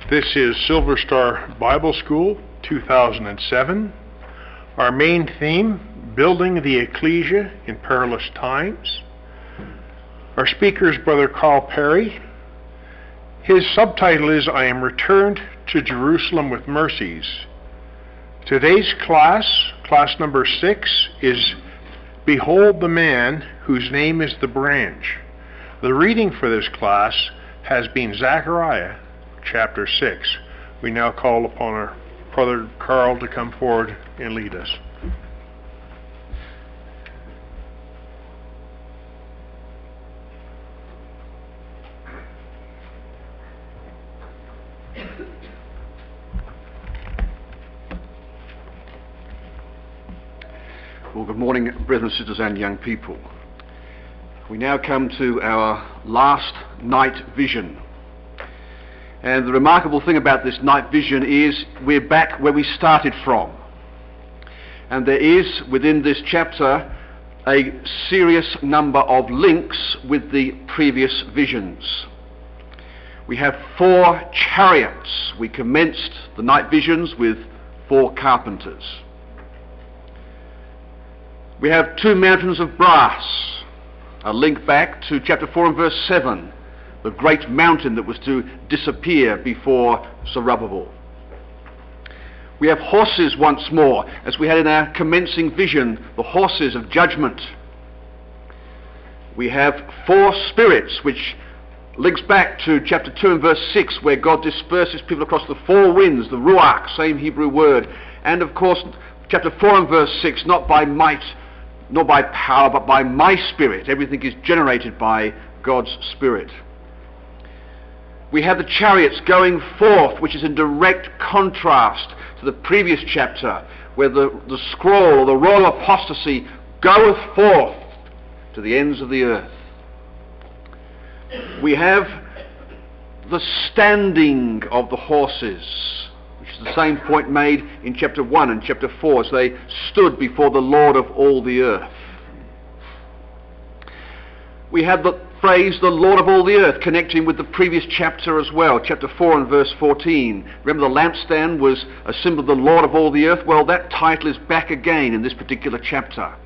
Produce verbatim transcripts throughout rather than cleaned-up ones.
This is Silver Star Bible School two thousand seven. Our main theme, Building the Ecclesia in Perilous Times. Our speaker is Brother Carl Perry. His subtitle is, I Am Returned to Jerusalem with Mercies. Today's class, class number six, is Behold the Man Whose Name is the Branch. The reading for this class has been Zechariah chapter six. We now call upon our brother Carl to come forward and lead us. Well, good morning, brethren, sisters, and young people. We now come to our last night vision. And the remarkable thing about this night vision is we're back where we started from. And there is, within this chapter, a serious number of links with the previous visions. We have four chariots. We commenced the night visions with four carpenters. We have two mountains of brass, a link back to chapter four and verse seven, the great mountain that was to disappear before Zerubbabel. We have horses once more, as we had in our commencing vision, the horses of judgment. We have four spirits, which links back to chapter two and verse six, where God disperses people across the four winds, the ruach, same Hebrew word. And of course, chapter four and verse six, not by might, nor by power, but by my Spirit. Everything is generated by God's Spirit. We have the chariots going forth, which is in direct contrast to the previous chapter, where the, the scroll, or the roll of apostasy, goeth forth to the ends of the earth. We have the standing of the horses, which is the same point made in chapter one and chapter four, as they stood before the Lord of all the earth. We have the phrase, the Lord of all the earth, connecting with the previous chapter as well, chapter four and verse fourteen. Remember, the lampstand was a symbol of the Lord of all the earth? Well, that title is back again in this particular chapter.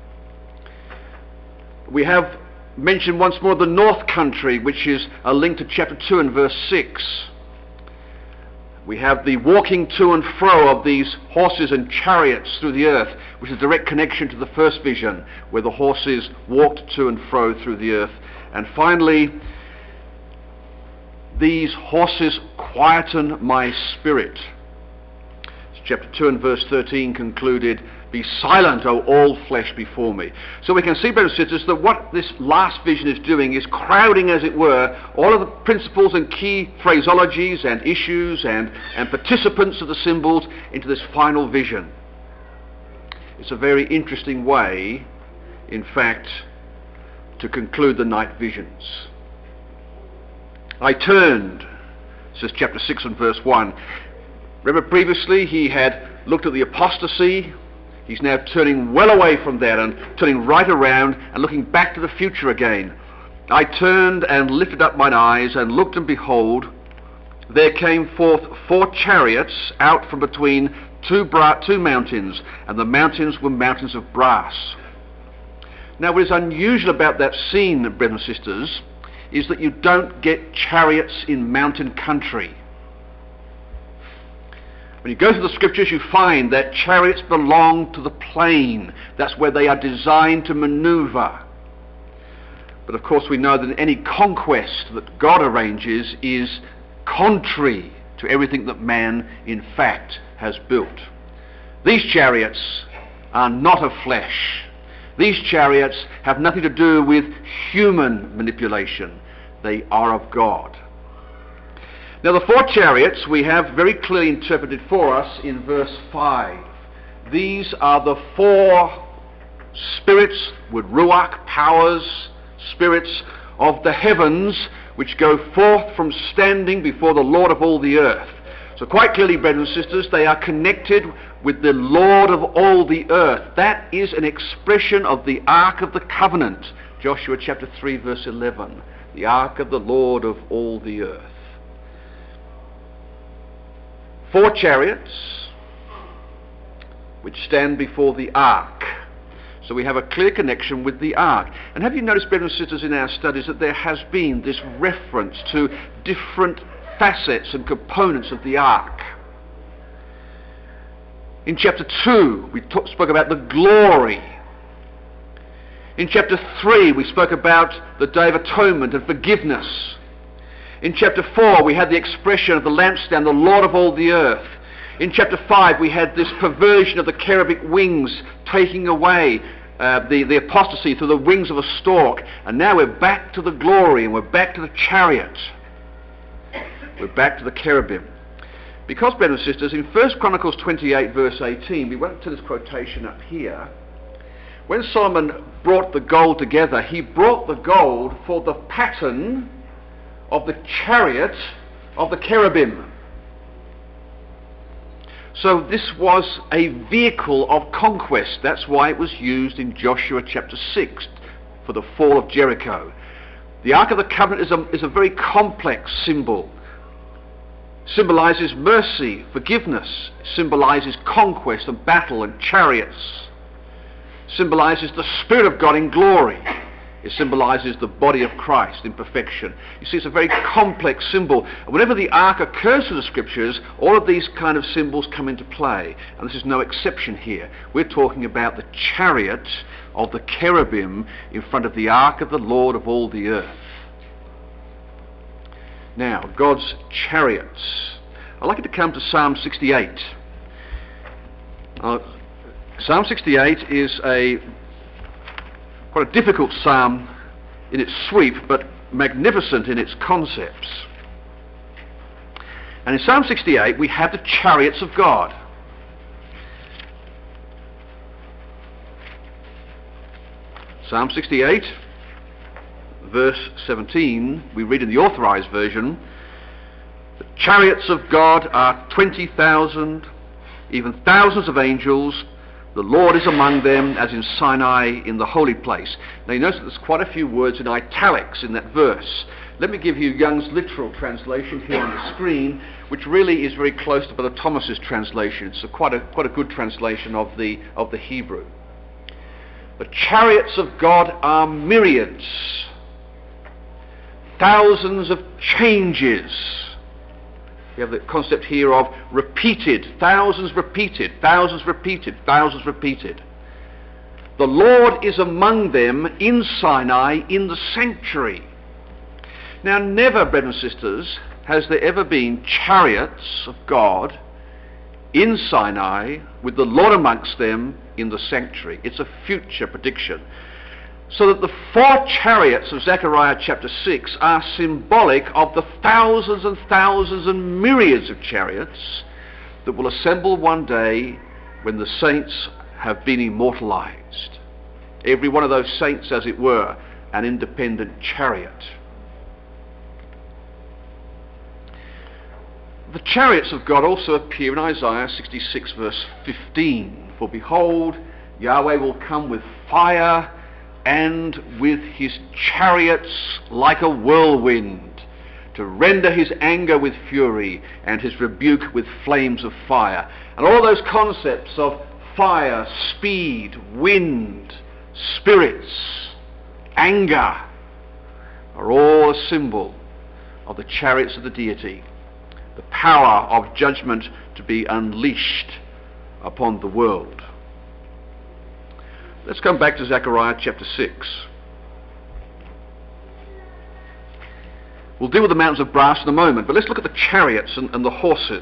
We have mentioned once more the north country, which is a link to chapter two and verse six. We have the walking to and fro of these horses and chariots through the earth, which is a direct connection to the first vision, where the horses walked to and fro through the earth. And finally, these horses quieten my spirit. Chapter two and verse thirteen concluded, Be silent, O all flesh before me. So we can see, brothers and sisters, that what this last vision is doing is crowding, as it were, all of the principles and key phraseologies and issues and, and participants of the symbols into this final vision. It's a very interesting way, in fact, to conclude the night visions. I turned, says chapter six and verse one. Remember, previously he had looked at the apostasy. He's now turning well away from that and turning right around and looking back to the future again. I turned and lifted up mine eyes and looked, and behold, there came forth four chariots out from between two, bra- two mountains, and the mountains were mountains of brass. Now, what is unusual about that scene, brothers and sisters, is that you don't get chariots in mountain country. When you go through the scriptures, you find that chariots belong to the plain. That's where they are designed to maneuver. But of course we know that any conquest that God arranges is contrary to everything that man in fact has built. These chariots are not of flesh. These chariots have nothing to do with human manipulation. They are of God. Now, the four chariots we have very clearly interpreted for us in verse five. These are the four spirits with ruach, powers, spirits of the heavens, which go forth from standing before the Lord of all the earth. So quite clearly, brothers and sisters, they are connected with the Lord of all the earth. That is an expression of the Ark of the Covenant. Joshua chapter three verse eleven. The Ark of the Lord of all the earth. four chariots which stand before the ark. So we have a clear connection with the ark. And have you noticed, brothers and sisters, in our studies that there has been this reference to different facets and components of the ark? In chapter two, we talk, spoke about the glory. In chapter three, we spoke about the Day of Atonement and forgiveness. In chapter four, we had the expression of the lampstand, the Lord of all the earth. In chapter five, we had this perversion of the cherubic wings, taking away uh, the, the apostasy through the wings of a stork. And now we're back to the glory, and we're back to the chariot. We're back to the cherubim. Because, brothers and sisters, in First Chronicles twenty-eight, verse eighteen, we went to this quotation up here. When Solomon brought the gold together, he brought the gold for the pattern of the chariot of the cherubim. So this was a vehicle of conquest. That's why it was used in Joshua chapter six for the fall of Jericho. The Ark of the Covenant is a, is a very complex symbol. Symbolizes mercy, forgiveness, symbolizes conquest and battle and chariots, symbolizes the Spirit of God in glory. It symbolizes the body of Christ in perfection. You see, it's a very complex symbol. And whenever the ark occurs in the Scriptures, all of these kind of symbols come into play. And this is no exception here. We're talking about the chariot of the cherubim in front of the ark of the Lord of all the earth. Now, God's chariots. I'd like you to come to Psalm sixty-eight. Uh, Psalm sixty-eight is a quite a difficult psalm in its sweep, but magnificent in its concepts. And in Psalm sixty-eight we have the chariots of God. Psalm sixty-eight, verse seventeen, we read in the Authorized Version, the chariots of God are twenty thousand, even thousands of angels. The Lord is among them, as in Sinai in the holy place. Now you notice that there's quite a few words in italics in that verse. Let me give you Young's literal translation here on the screen, which really is very close to Brother Thomas's translation. It's a quite a quite a good translation of the of the Hebrew. The chariots of God are myriads, thousands of changes. We have the concept here of repeated, thousands repeated, thousands repeated, thousands repeated. The Lord is among them in Sinai, in the sanctuary. Now, never, brothers and sisters, has there ever been chariots of God in Sinai with the Lord amongst them in the sanctuary. It's a future prediction. So that the four chariots of Zechariah chapter six are symbolic of the thousands and thousands and myriads of chariots that will assemble one day when the saints have been immortalized. Every one of those saints, as it were, an independent chariot. The chariots of God also appear in Isaiah sixty-six verse fifteen. For behold, Yahweh will come with fire and with his chariots like a whirlwind, to render his anger with fury and his rebuke with flames of fire. And all those concepts of fire, speed, wind, spirits, anger are all a symbol of the chariots of the deity, the power of judgment to be unleashed upon the world. Let's come back to Zechariah chapter six. We'll deal with the mountains of brass in a moment, but let's look at the chariots and, and the horses.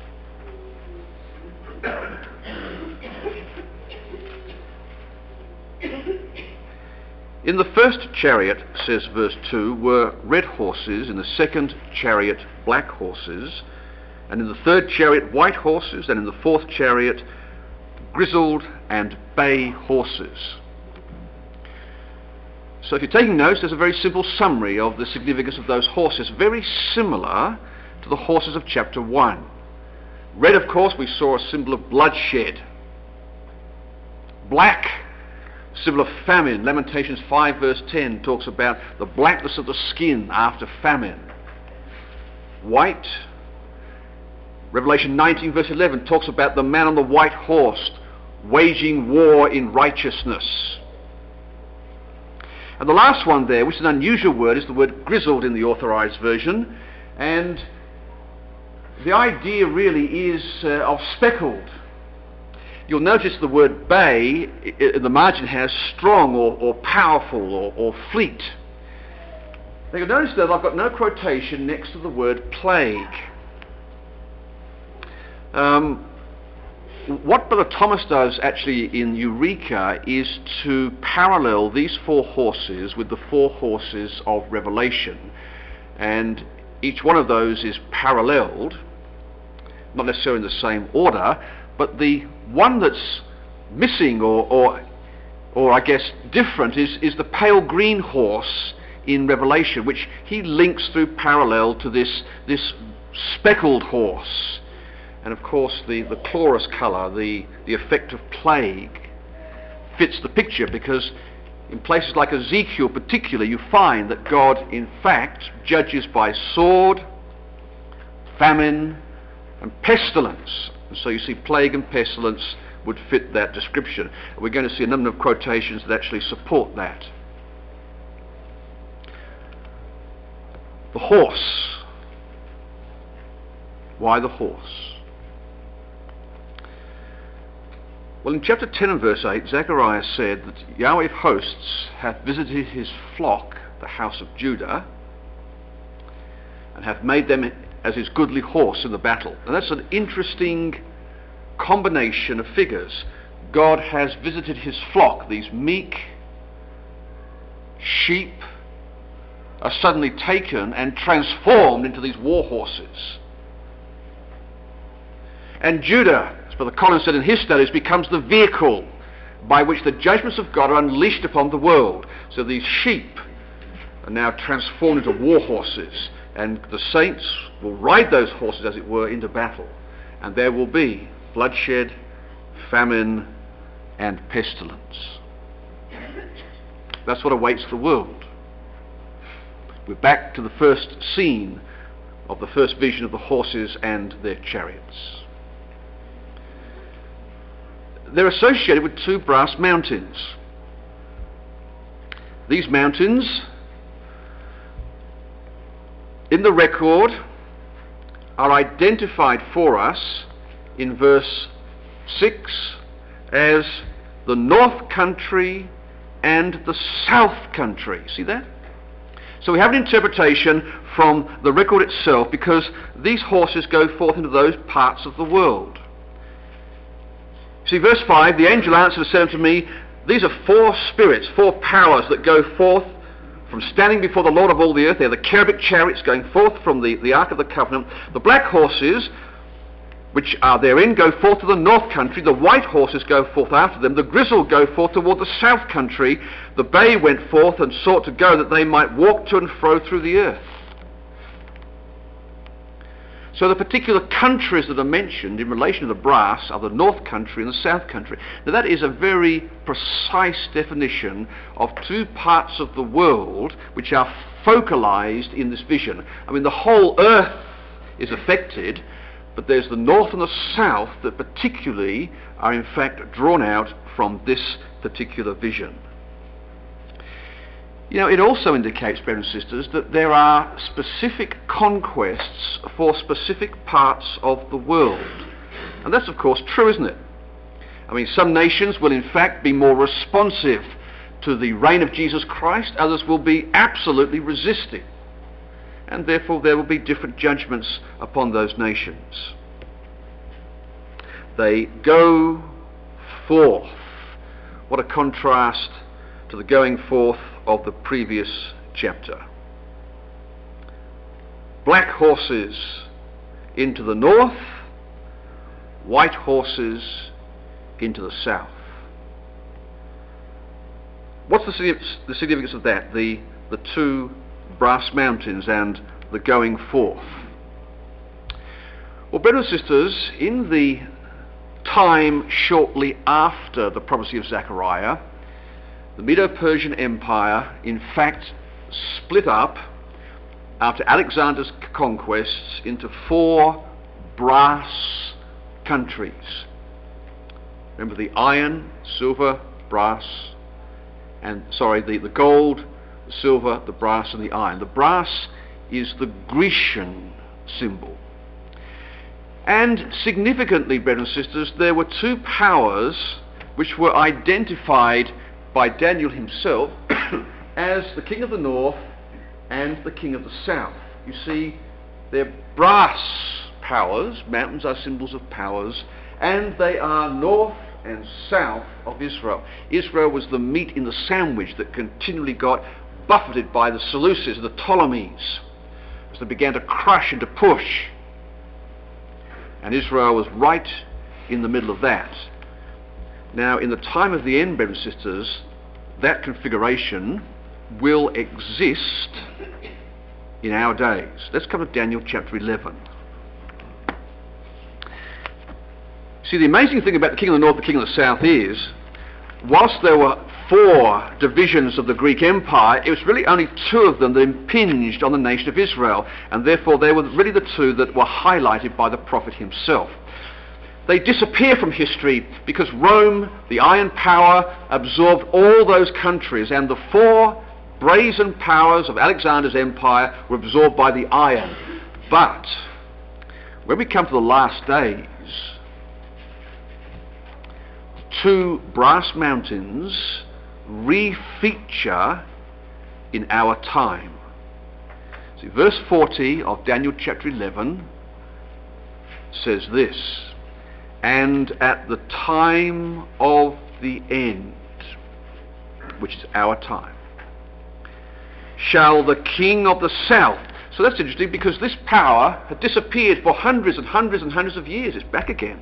In the first chariot, says verse two, were red horses, in the second chariot black horses, and in the third chariot white horses, and in the fourth chariot grizzled and bay horses. So if you're taking notes, there's a very simple summary of the significance of those horses, very similar to the horses of chapter one. Red, of course, we saw a symbol of bloodshed. Black, symbol of famine. Lamentations five verse ten talks about the blackness of the skin after famine. White, Revelation nineteen verse eleven talks about the man on the white horse waging war in righteousness. And the last one there, which is an unusual word, is the word grizzled in the Authorized Version. And the idea really is uh, of speckled. You'll notice the word bay in the margin has strong or, or powerful or, or fleet. Now you'll notice that I've got no quotation next to the word plague. Um, what Brother Thomas does actually in Eureka is to parallel these four horses with the four horses of Revelation. And each one of those is paralleled, not necessarily in the same order, but the one that's missing or, or, or I guess different is, is the pale green horse in Revelation, which he links through parallel to this, this speckled horse. And of course the, the chlorous colour, the, the effect of plague, fits the picture, because in places like Ezekiel particularly you find that God in fact judges by sword, famine and pestilence. And so you see plague and pestilence would fit that description. And we're going to see a number of quotations that actually support that. The horse. Why the horse? Well, in chapter ten and verse eight, Zechariah said that Yahweh of hosts hath visited his flock, the house of Judah, and hath made them as his goodly horse in the battle. And that's an interesting combination of figures. God has visited his flock. These meek sheep are suddenly taken and transformed into these war horses. And Judah, as Brother Collins said in his studies, becomes the vehicle by which the judgments of God are unleashed upon the world. So these sheep are now transformed into war horses, and the saints will ride those horses, as it were, into battle. And there will be bloodshed, famine, and pestilence. That's what awaits the world. We're back to the first scene of the first vision of the horses and their chariots. They're associated with two brass mountains. These mountains, in the record, are identified for us in verse six as the north country and the south country. See that? So we have an interpretation from the record itself, because these horses go forth into those parts of the world. See, verse five, the angel answered and said unto me, these are four spirits, four powers that go forth from standing before the Lord of all the earth. They're the cherubic chariots going forth from the, the Ark of the Covenant. The black horses, which are therein, go forth to the north country. The white horses go forth after them. The grizzled go forth toward the south country. The bay went forth and sought to go, that they might walk to and fro through the earth. So the particular countries that are mentioned in relation to the brass are the north country and the south country. Now that is a very precise definition of two parts of the world which are focalized in this vision. I mean, the whole earth is affected, but there's the north and the south that particularly are in fact drawn out from this particular vision. You know, it also indicates, brothers and sisters, that there are specific conquests for specific parts of the world. And that's of course true, isn't it? I mean, some nations will in fact be more responsive to the reign of Jesus Christ, others will be absolutely resisting. And therefore there will be different judgments upon those nations. They go forth. What a contrast to the going forth of the previous chapter. Black horses into the north, white horses into the south. What's the, the significance of that? The, the two brass mountains and the going forth. Well, brothers and sisters, in the time shortly after the prophecy of Zechariah, the Medo-Persian Empire in fact split up after Alexander's conquests into four brass countries. Remember the iron, silver, brass, and sorry, the, the gold, the silver, the brass and the iron. The brass is the Grecian symbol. And significantly, brothers and sisters, there were two powers which were identified by Daniel himself as the king of the north and the king of the south. You see, they're brass powers. Mountains are symbols of powers, and they are north and south of Israel. Israel was the meat in the sandwich that continually got buffeted by the Seleucids and the Ptolemies as they began to crush and to push. And Israel was right in the middle of that. Now, in the time of the end, brothers and sisters, that configuration will exist in our days. Let's come to Daniel chapter eleven. See, the amazing thing about the king of the north, the king of the south is, whilst there were four divisions of the Greek Empire, it was really only two of them that impinged on the nation of Israel, and therefore they were really the two that were highlighted by the prophet himself. They disappear from history because Rome, the iron power, absorbed all those countries, and the four brazen powers of Alexander's empire were absorbed by the iron. But when we come to the last days, two brass mountains re-feature in our time. See, verse forty of Daniel chapter eleven says this: "And at the time of the end," which is our time, "shall the king of the south..." So that's interesting, because this power had disappeared for hundreds and hundreds and hundreds of years. It's back again.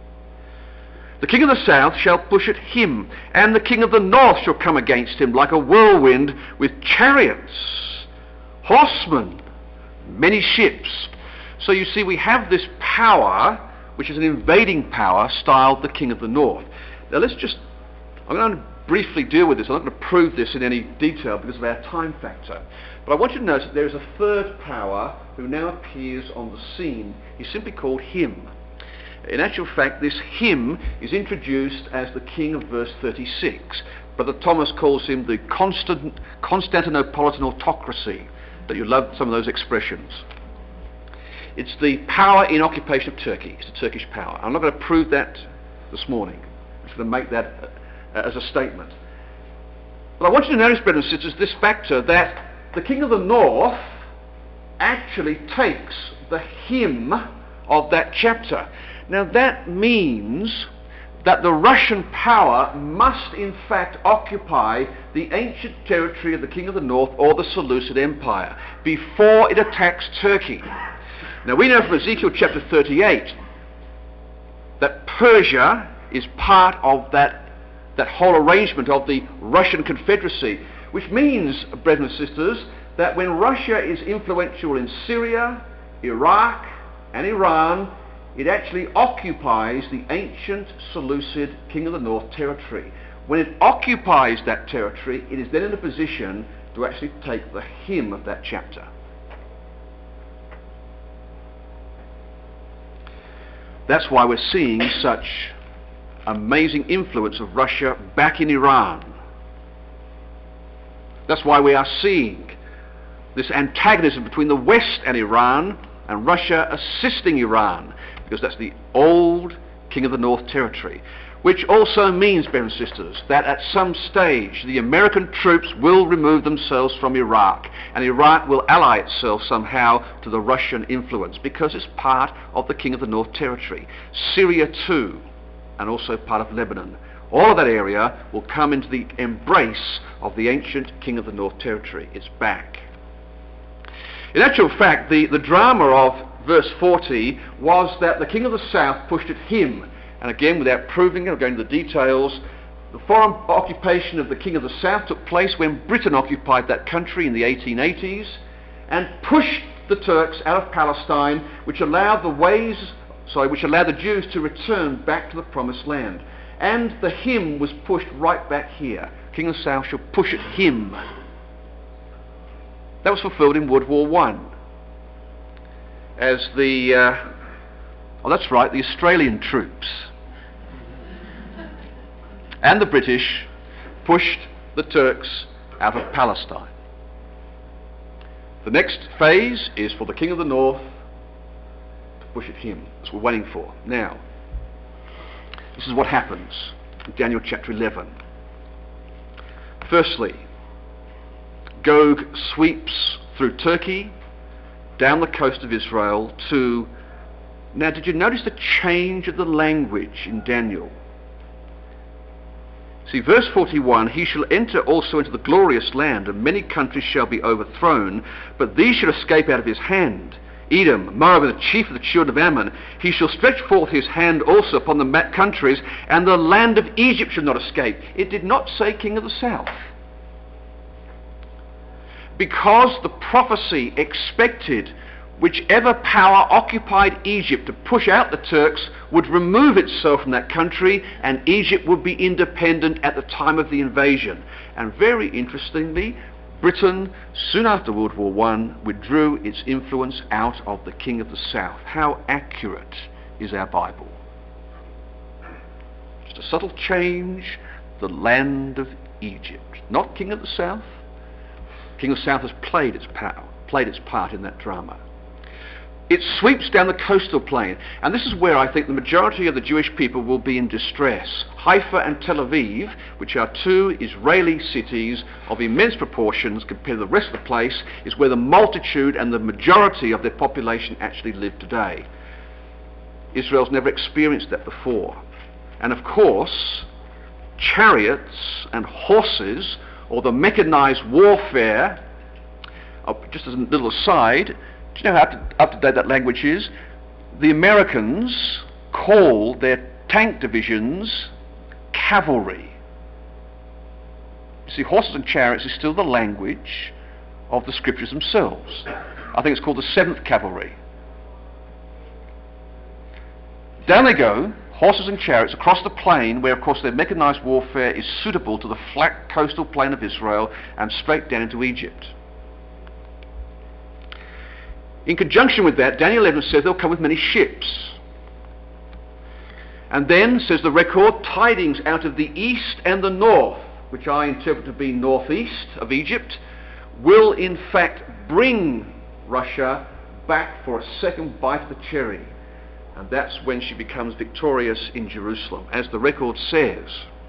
"The king of the south shall push at him, and the king of the north shall come against him like a whirlwind, with chariots, horsemen, many ships." So you see, we have this power, which is an invading power, styled the king of the north. Now let's just, I'm going to briefly deal with this. I'm not going to prove this in any detail because of our time factor. But I want you to notice that there is a third power who now appears on the scene. He's simply called him. In actual fact, this him is introduced as the king of verse thirty-six. Brother Thomas calls him the Constant, Constantinopolitan autocracy. That you love some of those expressions. It's the power in occupation of Turkey. It's the Turkish power. I'm not going to prove that this morning. I'm just going to make that uh, as a statement. But I want you to notice, brothers and sisters, this factor that the king of the north actually takes the him of that chapter. Now that means that the Russian power must in fact occupy the ancient territory of the king of the north, or the Seleucid Empire, before it attacks Turkey. Now we know from Ezekiel chapter thirty-eight that Persia is part of that, that whole arrangement of the Russian Confederacy, which means, brethren and sisters, that when Russia is influential in Syria, Iraq and Iran, it actually occupies the ancient Seleucid king of the north territory. When it occupies that territory, it is then in a position to actually take the him of that chapter. That's why we're seeing such amazing influence of Russia back in Iran. That's why we are seeing this antagonism between the West and Iran, and Russia assisting Iran, because that's the old king of the north territory. Which also means, brothers and sisters, that at some stage the American troops will remove themselves from Iraq, and Iraq will ally itself somehow to the Russian influence, because it's part of the king of the north territory. Syria too, and also part of Lebanon. All of that area will come into the embrace of the ancient king of the north territory. It's back. In actual fact, the, the drama of verse forty was that the king of the south pushed at him. And again, without proving it or going into the details, the foreign occupation of the king of the south took place when Britain occupied that country in the eighteen eighties and pushed the Turks out of Palestine, which allowed the ways, sorry, which allowed the Jews to return back to the promised land. And the him was pushed right back here. King of the south shall push at him. That was fulfilled in World War One, as the uh, Oh, that's right, the Australian troops and the British pushed the Turks out of Palestine. The next phase is for the King of the North to push at him. That's what we're waiting for. Now, this is what happens in Daniel chapter eleven. Firstly, Gog sweeps through Turkey, down the coast of Israel to... Now, did you notice the change of the language in Daniel? See, verse forty-one, he shall enter also into the glorious land, and many countries shall be overthrown, but these shall escape out of his hand. Edom, Moab, and the chief of the children of Ammon, he shall stretch forth his hand also upon the countries, and the land of Egypt shall not escape. It did not say king of the south. Because the prophecy expected whichever power occupied Egypt to push out the Turks would remove itself from that country, and Egypt would be independent at the time of the invasion. And very interestingly, Britain, soon after World War One, withdrew its influence out of the king of the south. How accurate is our Bible? Just a subtle change, the land of Egypt. Not king of the south. King of the south has played its power, played its part in that drama. It sweeps down the coastal plain, and this is where I think the majority of the Jewish people will be in distress. Haifa and Tel Aviv, which are two Israeli cities of immense proportions compared to the rest of the place, is where the multitude and the majority of their population actually live today. Israel's never experienced that before. And of course, chariots and horses, or the mechanized warfare, oh, just as a little aside, do you know how up to, up to date that language is? The Americans call their tank divisions cavalry. You see, horses and chariots is still the language of the scriptures themselves. I think it's called the seventh Cavalry. Down they go, horses and chariots, across the plain, where of course their mechanized warfare is suitable to the flat coastal plain of Israel, and straight down into Egypt. In conjunction with that, Daniel eleven says they'll come with many ships. And then, says the record, tidings out of the east and the north, which I interpret to be northeast of Egypt, will in fact bring Russia back for a second bite of the cherry. And that's when she becomes victorious in Jerusalem. As the record says,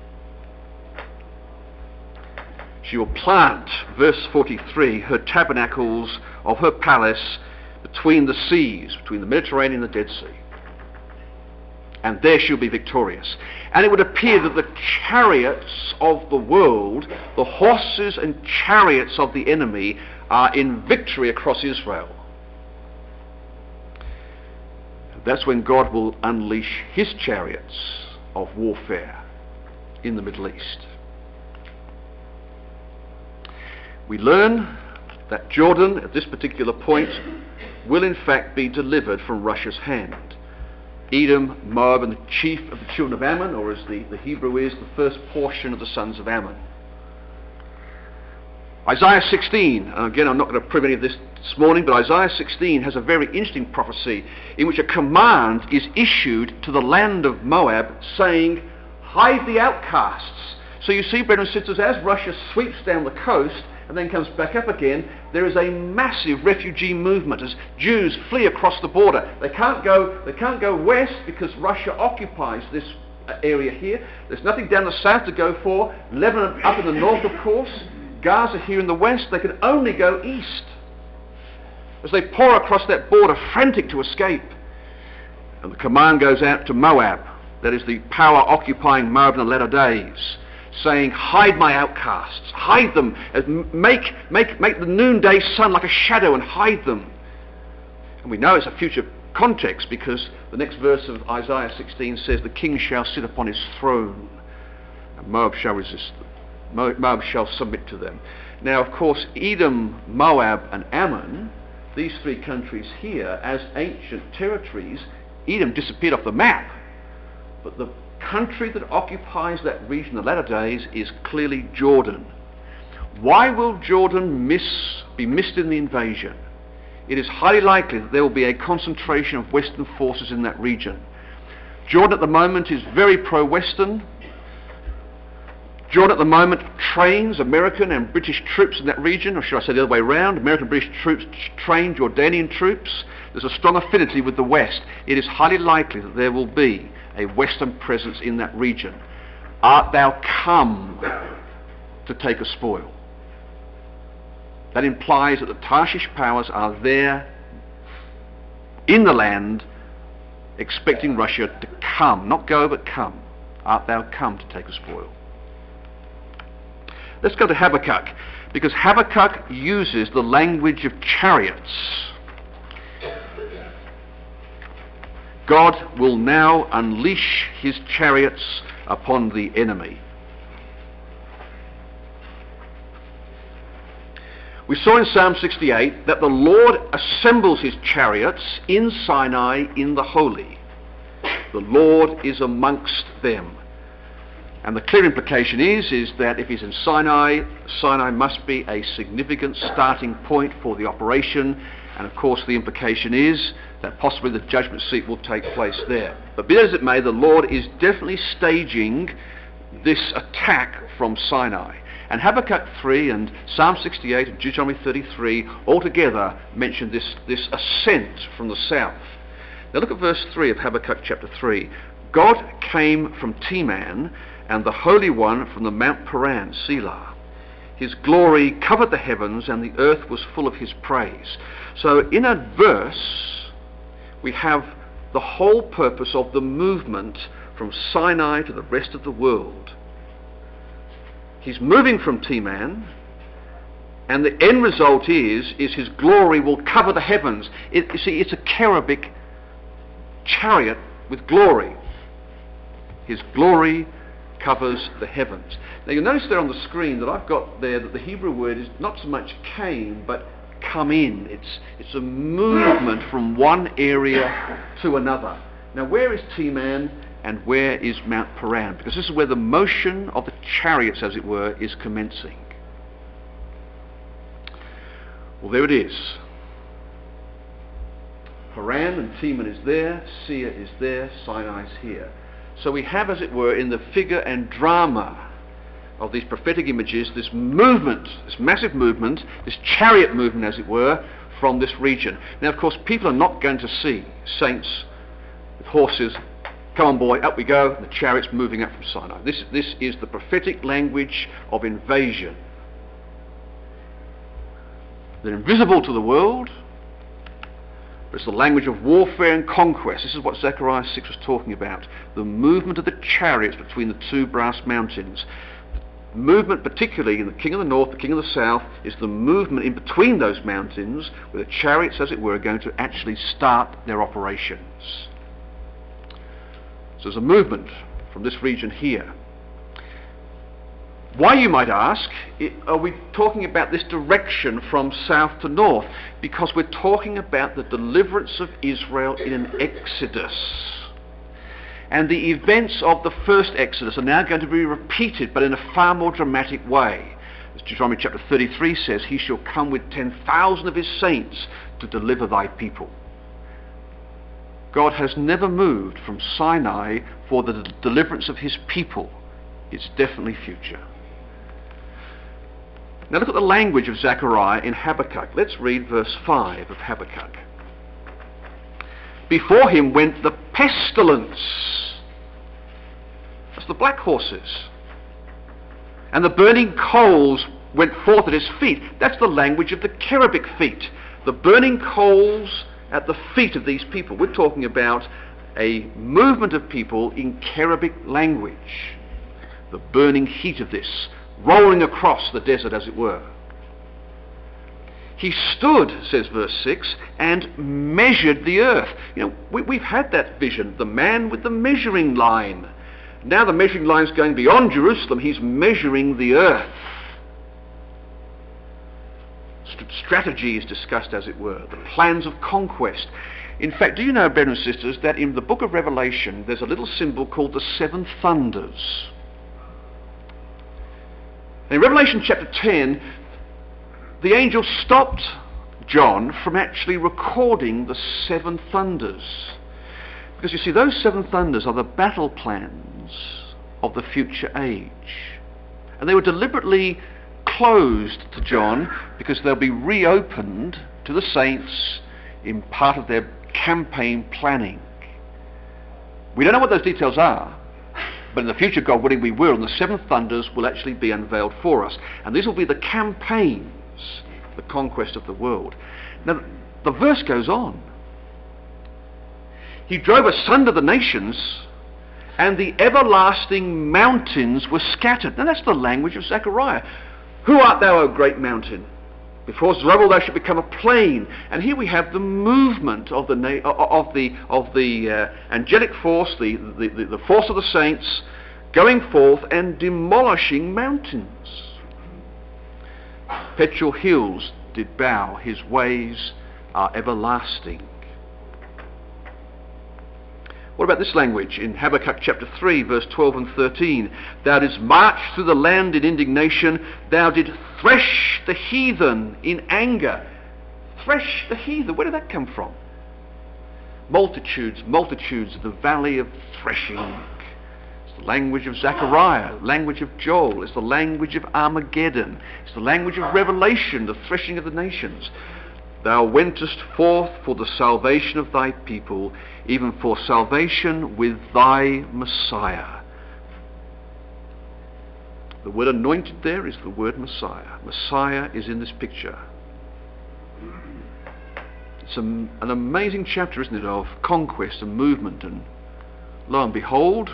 she will plant, verse forty-three, her tabernacles of her palace between the seas, between the Mediterranean and the Dead Sea. And there she'll be victorious. And it would appear that the chariots of the world, the horses and chariots of the enemy, are in victory across Israel. That's when God will unleash his chariots of warfare in the Middle East. We learn that Jordan, at this particular point, will in fact be delivered from Russia's hand. Edom, Moab, and the chief of the children of Ammon, or as the, the Hebrew is, the first portion of the sons of Ammon. Isaiah sixteen, and again I'm not going to prove any of this this morning, but Isaiah sixteen has a very interesting prophecy in which a command is issued to the land of Moab saying, hide the outcasts. So you see, brothers and sisters, as Russia sweeps down the coast and then comes back up again, there is a massive refugee movement as Jews flee across the border. They can't go, they can't go west because Russia occupies this area here. There's nothing down the south to go for. Lebanon up in the north, of course. Gaza here in the west. They can only go east as they pour across that border, frantic to escape. And the command goes out to Moab, that is the power occupying Moab in the latter days, saying, hide my outcasts, hide them, as make, make, make the noonday sun like a shadow and hide them. And we know it's a future context because the next verse of Isaiah sixteen says, the king shall sit upon his throne and Moab shall resist them. Moab shall submit to them. Now, of course, Edom, Moab, and Ammon, these three countries here, as ancient territories, Edom disappeared off the map. But the country that occupies that region in the latter days is clearly Jordan. Why will Jordan miss, be missed in the invasion? it is highly likely that there will be a concentration of Western forces in that region. Jordan at the moment is very pro-Western. Jordan at the moment trains American and British troops in that region, or should I say the other way around, American and British troops train Jordanian troops. There's a strong affinity with the West. It is highly likely that there will be a Western presence in that region. Art thou come to take a spoil? That implies that the Tarshish powers are there in the land expecting Russia to come, not go but come. Art thou come to take a spoil? Let's go to Habakkuk, because Habakkuk uses the language of chariots. God will now unleash his chariots upon the enemy. We saw in Psalm sixty-eight that the Lord assembles his chariots in Sinai in the holy. The Lord is amongst them. And the clear implication is, is that if he's in Sinai, Sinai must be a significant starting point for the operation. And of course the implication is that possibly the judgment seat will take place there. But be that as it may, the Lord is definitely staging this attack from Sinai. And Habakkuk three and Psalm sixty-eight and Deuteronomy thirty-three altogether mention this, this ascent from the south. Now look at verse three of Habakkuk chapter three. God came from Teman, and the Holy One from the Mount Paran, Selah. His glory covered the heavens, and the earth was full of his praise. So in a verse, we have the whole purpose of the movement from Sinai to the rest of the world. He's moving from Teman, and the end result is, is his glory will cover the heavens. It, you see, it's a cherubic chariot with glory. His glory covers the heavens. Now you'll notice there on the screen that I've got there that the Hebrew word is not so much came, but come in. It's, it's a movement from one area to another. Now where is Teman and where is Mount Paran? Because this is where the motion of the chariots, as it were, is commencing. Well, there it is. Paran and Teman is there, Seir is there, Sinai is here. So we have, as it were, in the figure and drama of these prophetic images, this movement, this massive movement, this chariot movement, as it were, from this region. Now, of course, people are not going to see saints with horses, come on boy, up we go, and the chariots moving up from Sinai. This, this is the prophetic language of invasion. They're invisible to the world. It's the language of warfare and conquest. This is what Zechariah six was talking about. The movement of the chariots between the two brass mountains. The movement, particularly in the king of the north, the king of the south, is the movement in between those mountains, where the chariots, as it were, are going to actually start their operations. So there's a movement from this region here. Why, you might ask, are we talking about this direction from south to north? Because we're talking about the deliverance of Israel in an exodus. And the events of the first exodus are now going to be repeated, but in a far more dramatic way. As Deuteronomy chapter thirty-three says, he shall come with ten thousand of his saints to deliver thy people. God has never moved from Sinai for the deliverance of his people. It's definitely future. Now look at the language of Zechariah in Habakkuk. Let's read verse five of Habakkuk. Before him went the pestilence. That's the black horses. And the burning coals went forth at his feet. That's the language of the cherubic feet. The burning coals at the feet of these people. We're talking about a movement of people in cherubic language. The burning heat of this, rolling across the desert, as it were. He stood, says verse six, and measured the earth. You know, we, we've had that vision, the man with the measuring line. Now the measuring line's going beyond Jerusalem. He's measuring the earth. St- strategy is discussed, as it were, the plans of conquest. In fact, do you know, brothers and sisters, that in the book of Revelation there's a little symbol called the seven thunders. In Revelation chapter ten, the angel stopped John from actually recording the seven thunders. Because you see, those seven thunders are the battle plans of the future age. And they were deliberately closed to John because they'll be reopened to the saints in part of their campaign planning. We don't know what those details are, but in the future, God willing, we will, and the seven thunders will actually be unveiled for us. And these will be the campaigns, the conquest of the world. Now, the verse goes on. He drove asunder the nations, and the everlasting mountains were scattered. Now, that's the language of Zechariah. Who art thou, O great mountain? Before Zerubbabel thou shalt become a plain. And here we have the movement of the na- of the of the uh, angelic force, the, the, the, the force of the saints, going forth and demolishing mountains. Perpetual hills did bow, his ways are everlasting. What about this language in Habakkuk chapter three, verse twelve and thirteen? Thou didst march through the land in indignation, thou didst thresh the heathen in anger. Thresh the heathen, where did that come from? Multitudes, multitudes of the valley of threshing. It's the language of Zechariah, language of Joel, it's the language of Armageddon, it's the language of Revelation, the threshing of the nations. Thou wentest forth for the salvation of thy people, even for salvation with thy Messiah. The word anointed there is the word Messiah. Messiah is in this picture. It's a, an amazing chapter, isn't it, of conquest and movement. And lo and behold,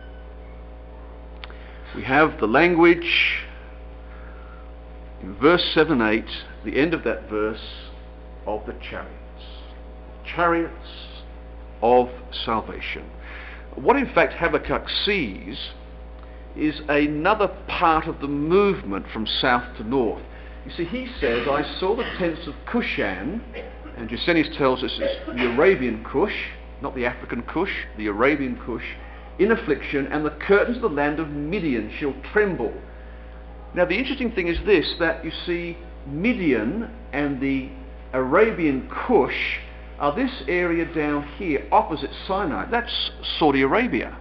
we have the language in verse seven and eight, the end of that verse, of the chariots. Chariots of salvation. What in fact Habakkuk sees is another part of the movement from south to north. You see, he says, I saw the tents of Cushan, and Gesenius tells us it's the Arabian Cush, not the African Cush, the Arabian Cush, in affliction, and the curtains of the land of Midian shall tremble. Now the interesting thing is this, that you see Midian and the Arabian Cush are this area down here opposite Sinai. That's Saudi Arabia.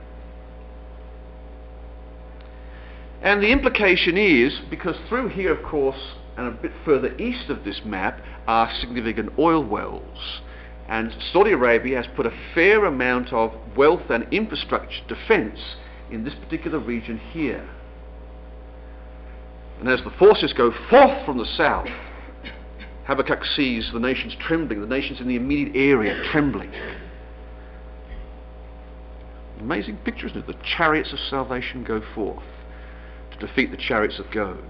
And the implication is, because through here, of course, and a bit further east of this map, are significant oil wells. And Saudi Arabia has put a fair amount of wealth and infrastructure defence in this particular region here. And as the forces go forth from the south, Habakkuk sees the nations trembling, the nations in the immediate area trembling. Amazing picture, isn't it? The chariots of salvation go forth to defeat the chariots of Gog.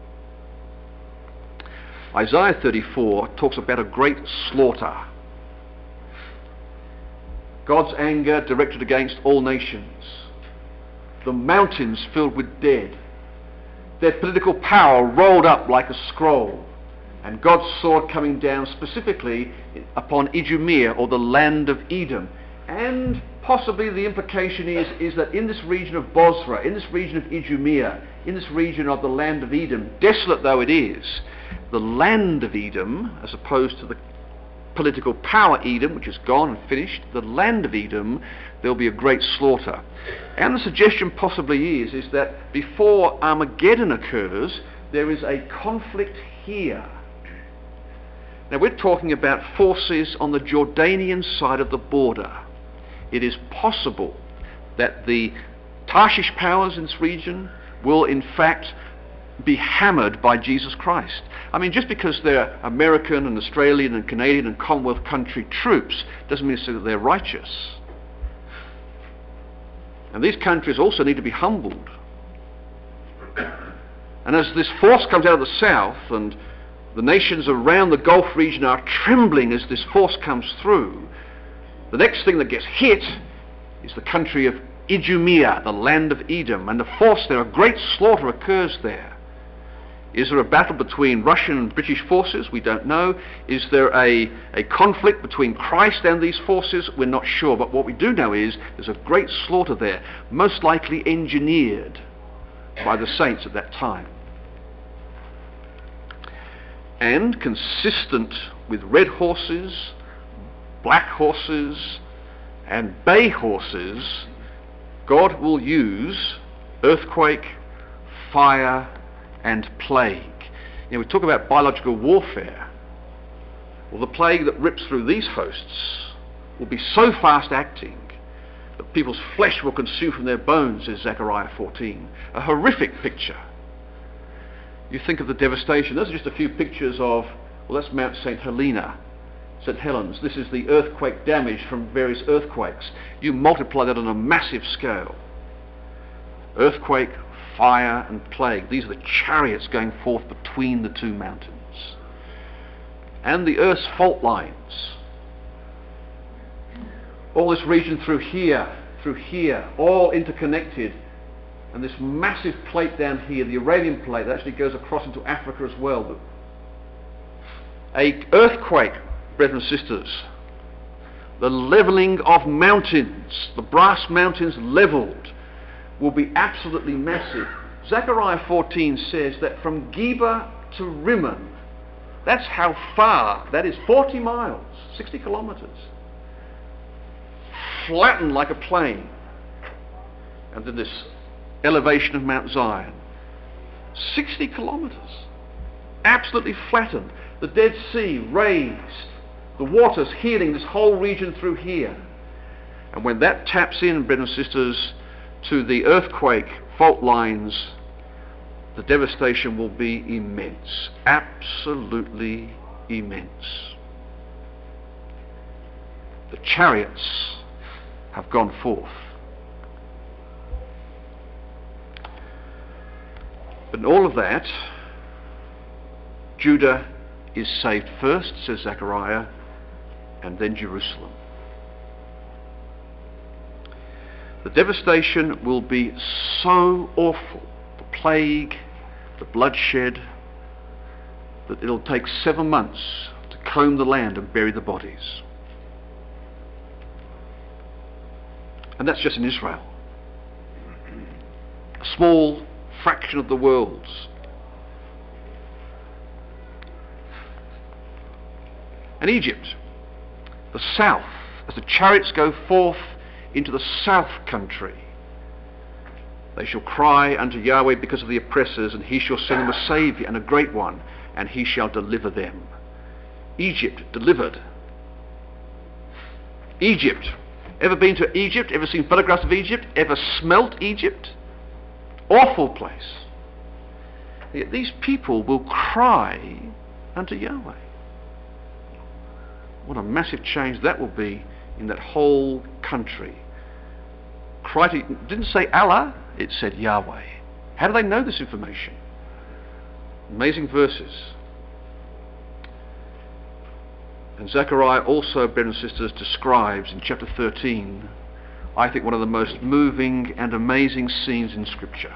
Isaiah thirty-four talks about a great slaughter. God's anger directed against all nations. The mountains filled with dead. Their political power rolled up like a scroll. And God's sword coming down specifically upon Idumea, or the land of Edom. And possibly the implication is, is that in this region of Bozrah, in this region of Idumea, in this region of the land of Edom, desolate though it is, the land of Edom, as opposed to the political power Edom, which is gone and finished, the land of Edom, there'll be a great slaughter. And the suggestion possibly is, is that before Armageddon occurs, there is a conflict here. Now we're talking about forces on the Jordanian side of the border. It is possible that the Tarshish powers in this region will in fact be hammered by Jesus Christ. I mean, just because they're American and Australian and Canadian and Commonwealth country troops doesn't mean to say that they're righteous. And these countries also need to be humbled. And as this force comes out of the south, and the nations around the Gulf region are trembling as this force comes through, the next thing that gets hit is the country of Idumea, the land of Edom, and the force there, a great slaughter occurs there. Is there a battle between Russian and British forces? We don't know. Is there a, a conflict between Christ and these forces? We're not sure, but what we do know is there's a great slaughter there, most likely engineered by the saints at that time. And consistent with red horses, black horses, and bay horses, God will use earthquake, fire, and plague. You know, we talk about biological warfare. Well, the plague that rips through these hosts will be so fast acting that people's flesh will consume from their bones, says Zechariah fourteen. A horrific picture. You think of the devastation. Those are just a few pictures of, well, that's Mount Saint Helena, Saint Helens. This is the earthquake damage from various earthquakes. You multiply that on a massive scale. Earthquake, fire, and plague. These are the chariots going forth between the two mountains. And the earth's fault lines. All this region through here, through here, all interconnected. And this massive plate down here, the Arabian plate, that actually goes across into Africa as well. A earthquake, brethren and sisters, the levelling of mountains, the brass mountains levelled, will be absolutely massive. Zechariah fourteen says that from Geba to Rimmon, that's how far, that is forty miles, sixty kilometres, flattened like a plain. And then this elevation of Mount Zion, sixty kilometres, absolutely flattened. The Dead Sea raised, the waters healing this whole region through here. And when that taps in, brothers and sisters, to the earthquake fault lines, the devastation will be immense, absolutely immense. The chariots have gone forth. But in all of that, Judah is saved first, says Zechariah, and then Jerusalem. The devastation will be so awful, the plague, the bloodshed, that it'll take seven months to comb the land and bury the bodies. And that's just in Israel. A small fraction of the world's. And Egypt, the south, as the chariots go forth into the south country, they shall cry unto Yahweh because of the oppressors, and he shall send them a saviour and a great one, and he shall deliver them. Egypt delivered. Egypt. Ever been to Egypt? Ever seen photographs of Egypt? Ever smelt Egypt? Awful place. Yet these people will cry unto Yahweh. What a massive change that will be in that whole country. Cry to, it didn't say Allah, it said Yahweh. How do they know this information? Amazing verses. And Zechariah also, brothers and sisters, describes in chapter thirteen, I think, one of the most moving and amazing scenes in Scripture.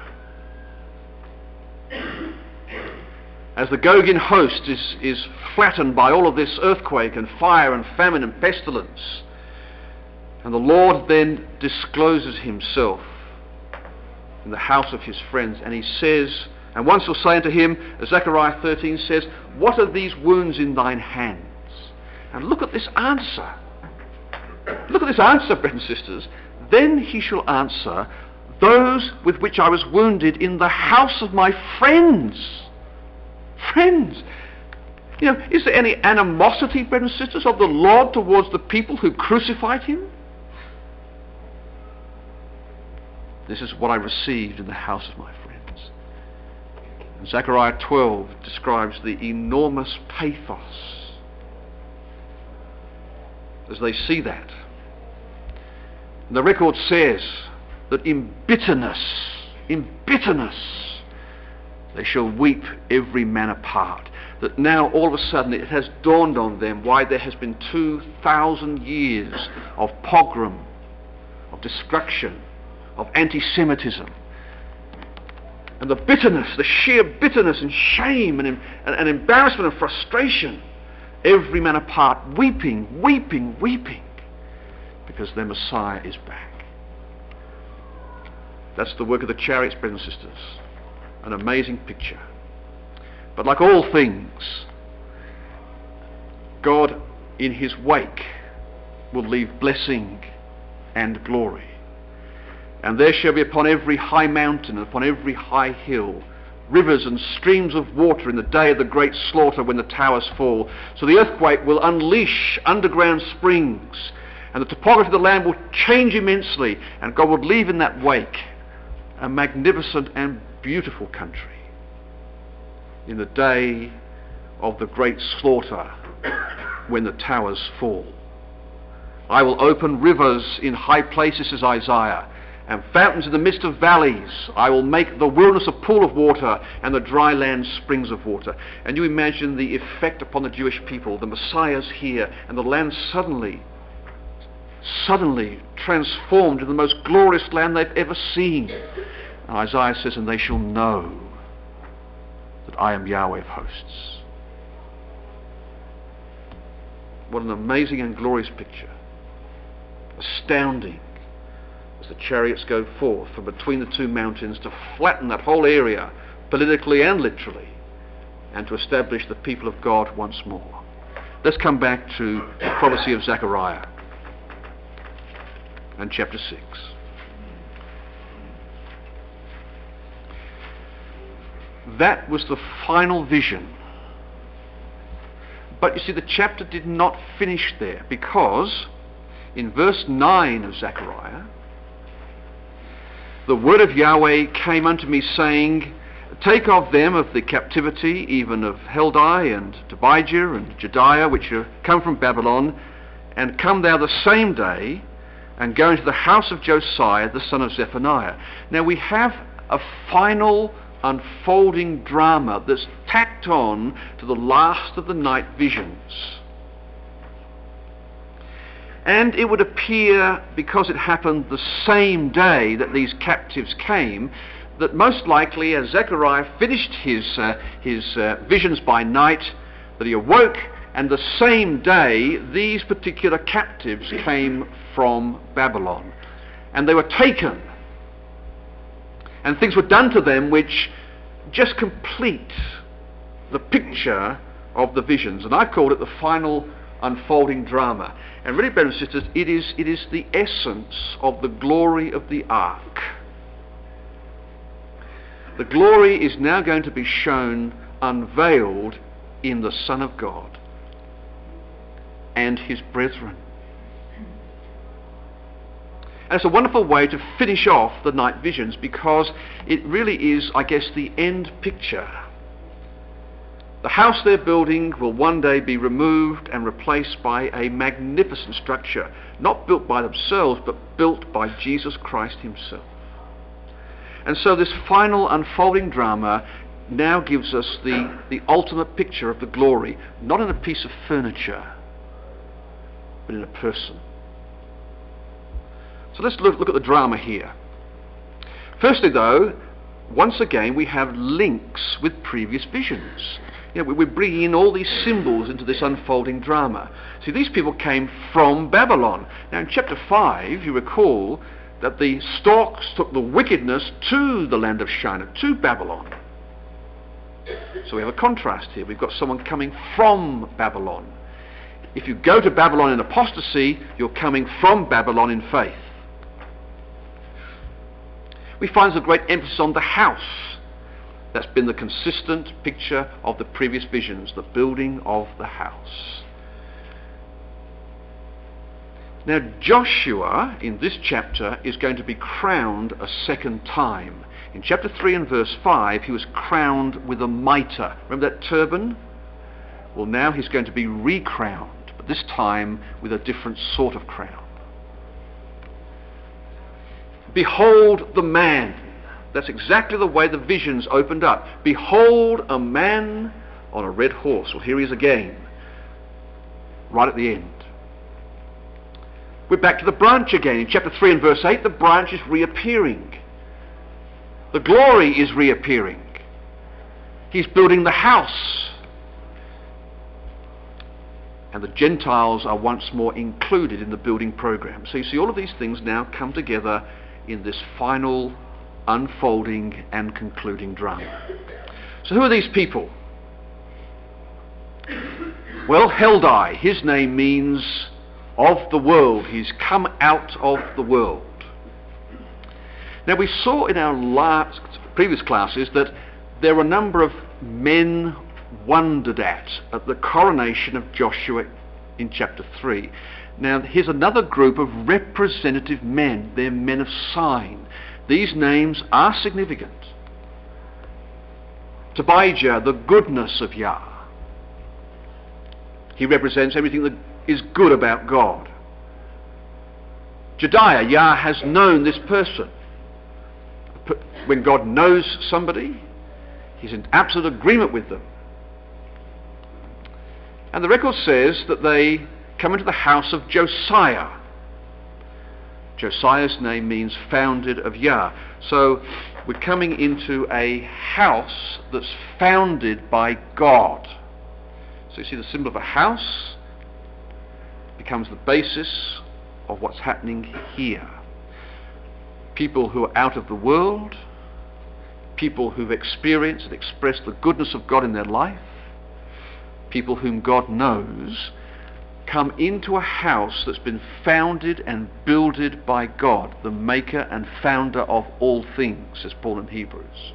As the Gogin host is, is flattened by all of this earthquake and fire and famine and pestilence, and the Lord then discloses himself in the house of his friends, and he says, and one shall say unto him, as Zechariah thirteen says, what are these wounds in thine hands? And look at this answer. Look at this answer, brothers and sisters. Then he shall answer, those with which I was wounded in the house of my friends. Friends. You know, is there any animosity, brothers and sisters, of the Lord towards the people who crucified him? This is what I received in the house of my friends. And Zechariah twelve describes the enormous pathos as they see that. And the record says that in bitterness, in bitterness, they shall weep every man apart. That now all of a sudden it has dawned on them why there has been two thousand years of pogrom, of destruction, of anti-Semitism. And the bitterness, the sheer bitterness and shame and, and, and embarrassment and frustration, every man apart, weeping, weeping, weeping, because their Messiah is back. That's the work of the chariots, brothers and sisters. An amazing picture. But like all things, God in his wake will leave blessing and glory. And there shall be upon every high mountain and upon every high hill rivers and streams of water in the day of the great slaughter when the towers fall. So the earthquake will unleash underground springs, and the topography of the land will change immensely, and God will leave in that wake a magnificent and beautiful country in the day of the great slaughter when the towers fall. I will open rivers in high places, says Isaiah, and fountains in the midst of valleys. I will make the wilderness a pool of water, and the dry land springs of water. And you imagine the effect upon the Jewish people. The Messiah's here, and the land suddenly, suddenly transformed into the most glorious land they've ever seen. And Isaiah says, and they shall know that I am Yahweh of hosts. What an amazing and glorious picture. Astounding. As the chariots go forth from between the two mountains to flatten that whole area, politically and literally, and to establish the people of God once more. Let's come back to the prophecy of Zechariah and chapter six. That was the final vision. But you see, the chapter did not finish there, because in verse nine of Zechariah, the word of Yahweh came unto me, saying, take of them of the captivity, even of Heldai and Tobijah and Jediah, which are come from Babylon, and come thou the same day, and go into the house of Josiah, the son of Zephaniah. Now we have a final unfolding drama that's tacked on to the last of the night visions. And it would appear, because it happened the same day that these captives came, that most likely as Zechariah finished his, uh, his uh, visions by night, that he awoke, and the same day these particular captives came from Babylon. And they were taken. And things were done to them which just complete the picture of the visions. And I called it the final unfolding drama. And really, brothers and sisters, it is, it is the essence of the glory of the ark. The glory is now going to be shown unveiled in the Son of God and his brethren. And it's a wonderful way to finish off the night visions, because it really is, I guess, the end picture. The house they're building will one day be removed and replaced by a magnificent structure, not built by themselves, but built by Jesus Christ himself. And so this final unfolding drama now gives us the, the ultimate picture of the glory, not in a piece of furniture, but in a person. So let's look, look at the drama here. Firstly, though, once again we have links with previous visions. You know, we're bringing in all these symbols into this unfolding drama. See, these people came from Babylon. Now, in chapter five, you recall that the storks took the wickedness to the land of Shinar, to Babylon. So we have a contrast here. We've got someone coming from Babylon. If you go to Babylon in apostasy, you're coming from Babylon in faith. We find there's a great emphasis on the house. That's been the consistent picture of the previous visions, the building of the house. Now, Joshua, in this chapter, is going to be crowned a second time. In chapter three and verse five, he was crowned with a mitre. Remember that turban? Well, now he's going to be recrowned, but this time with a different sort of crown. Behold the man. That's exactly the way the visions opened up. Behold a man on a red horse. Well, here he is again, right at the end. We're back to the branch again. In chapter three and verse eight, the branch is reappearing. The glory is reappearing. He's building the house. And the Gentiles are once more included in the building program. So you see, all of these things now come together in this final unfolding and concluding drama. So who are these people? Well, Heldai, his name means of the world. He's come out of the world. Now, we saw in our last previous classes that there were a number of men wondered at at the coronation of Joshua in chapter three. Now, here's another group of representative men. They're men of sign. These names are significant. Tobijah, the goodness of Yah. He represents everything that is good about God. Jediah, Yah has known this person. When God knows somebody, he's in absolute agreement with them. And the record says that they come into the house of Josiah. Josiah's name means founded of Yah. So we're coming into a house that's founded by God. So you see the symbol of a house becomes the basis of what's happening here. People who are out of the world, people who've experienced and expressed the goodness of God in their life, people whom God knows, come into a house that's been founded and builded by God, the maker and founder of all things, says Paul in Hebrews.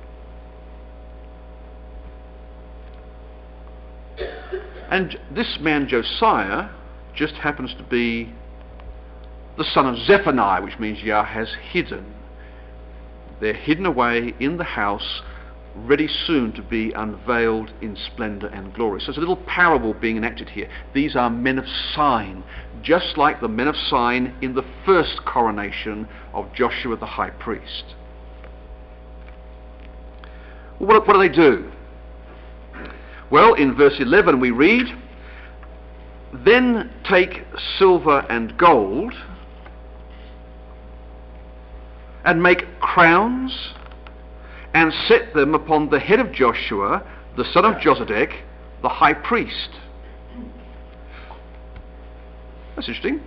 And this man Josiah just happens to be the son of Zephaniah, which means Yah has hidden. They're hidden away in the house, ready soon to be unveiled in splendour and glory. So it's a little parable being enacted here. These are men of sign, just like the men of sign in the first coronation of Joshua the high priest. What, what do they do? Well, in verse eleven we read, "Then take silver and gold and make crowns and set them upon the head of Joshua, the son of Josedek, the high priest." That's interesting.